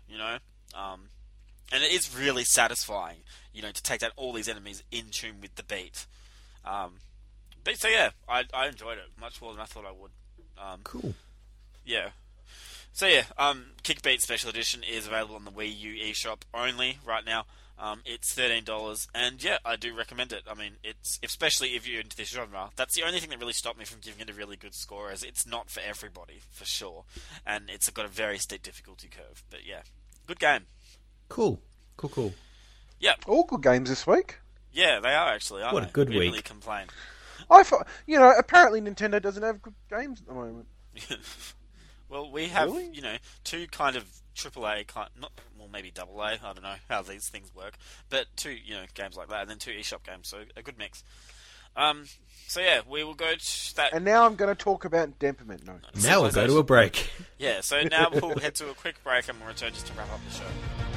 And it is really satisfying, to take down all these enemies in tune with the beat. But so yeah, I enjoyed it much more than I thought I would. Cool. Yeah. So yeah, Kickbeat Special Edition is available on the Wii U eShop only right now. It's $13, and yeah, I do recommend it. I mean, it's especially if you're into this genre. That's the only thing that really stopped me from giving it a really good score, as it's not for everybody, for sure. And it's got a very steep difficulty curve. But yeah, good game. Cool. Yep. All good games this week. Yeah, they are actually. Aren't What a they? good We didn't week. really complain. I thought, apparently Nintendo doesn't have good games at the moment. Well, we have, Really? two kind of AAA, maybe AA, I don't know how these things work, but two, games like that, and then two eShop games, so a good mix. So yeah, we will go to that. And now I'm going to talk about Demperment. No. Now we'll go to a break. Yeah, so now we'll head to a quick break, and we'll return just to wrap up the show.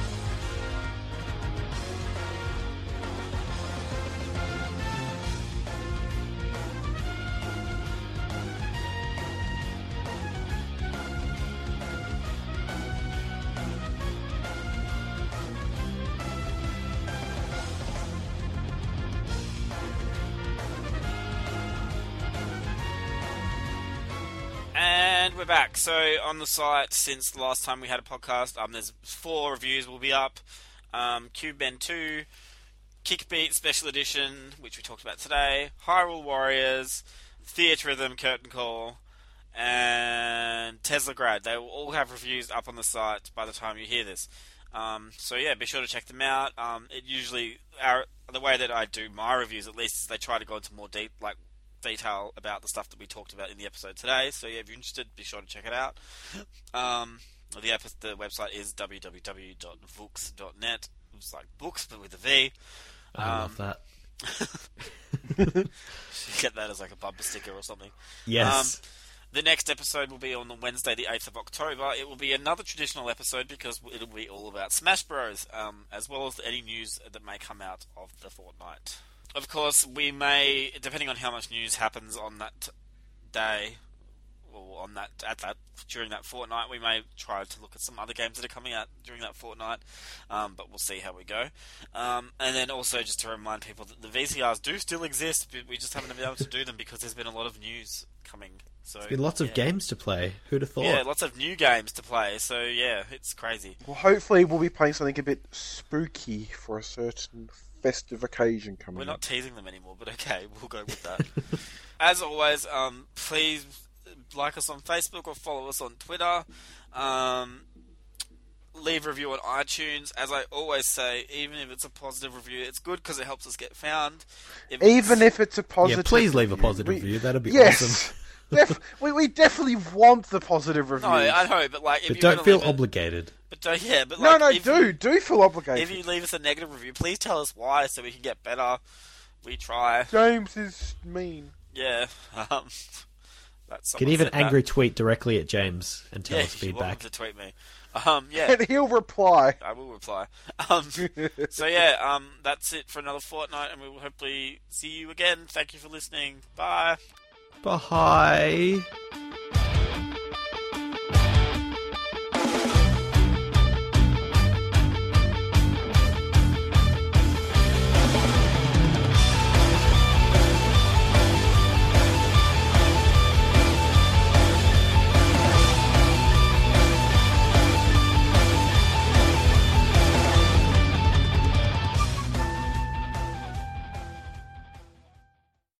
And we're back. So on the site, since the last time we had a podcast, there's 4 reviews will be up. Cube Men 2, Kickbeat Special Edition, which we talked about today, Hyrule Warriors, Theatre Rhythm Curtain Call, and Tesla Grad. They will all have reviews up on the site by the time you hear this. So yeah, be sure to check them out. It usually, the way that I do my reviews, at least, is they try to go into more detail about the stuff that we talked about in the episode today. So yeah, if you're interested, be sure to check it out. The website is www.vooks.net. It's like books, but with a V. I love that. Get that as like a bumper sticker or something. Yes. The next episode will be on the Wednesday, the 8th of October. It will be another traditional episode because it'll be all about Smash Bros, as well as any news that may come out of the fortnight. Of course, we may, depending on how much news happens on that day, or during that fortnight, we may try to look at some other games that are coming out during that fortnight, but we'll see how we go. And then also just to remind people that the VCRs do still exist, but we just haven't been able to do them because there's been a lot of news coming. So There's been lots of games to play. Who'd have thought? Yeah, lots of new games to play. So yeah, it's crazy. Well, hopefully we'll be playing something a bit spooky for a certain festive occasion coming We're up. not teasing them anymore, but okay, we'll go with that. As always, please like us on Facebook or follow us on Twitter. Leave a review on iTunes. As I always say, even if it's a positive review, it's good because it helps us get found. Even if it's a positive please leave a review. positive review. That'd be Yes. awesome. we definitely want the positive reviews. No, I know, but like, if But you don't feel obligated. But don't, yeah, but No, like, do feel obligated. If you leave us a negative review, please tell us why so we can get better. We try. James is mean. Yeah. That's You can even angry tweet directly at James and tell us you're welcome feedback. to tweet me. Yeah. And he'll reply. I will reply. So yeah, that's it for another fortnight, and we will hopefully see you again. Thank you for listening. Bye. Bye.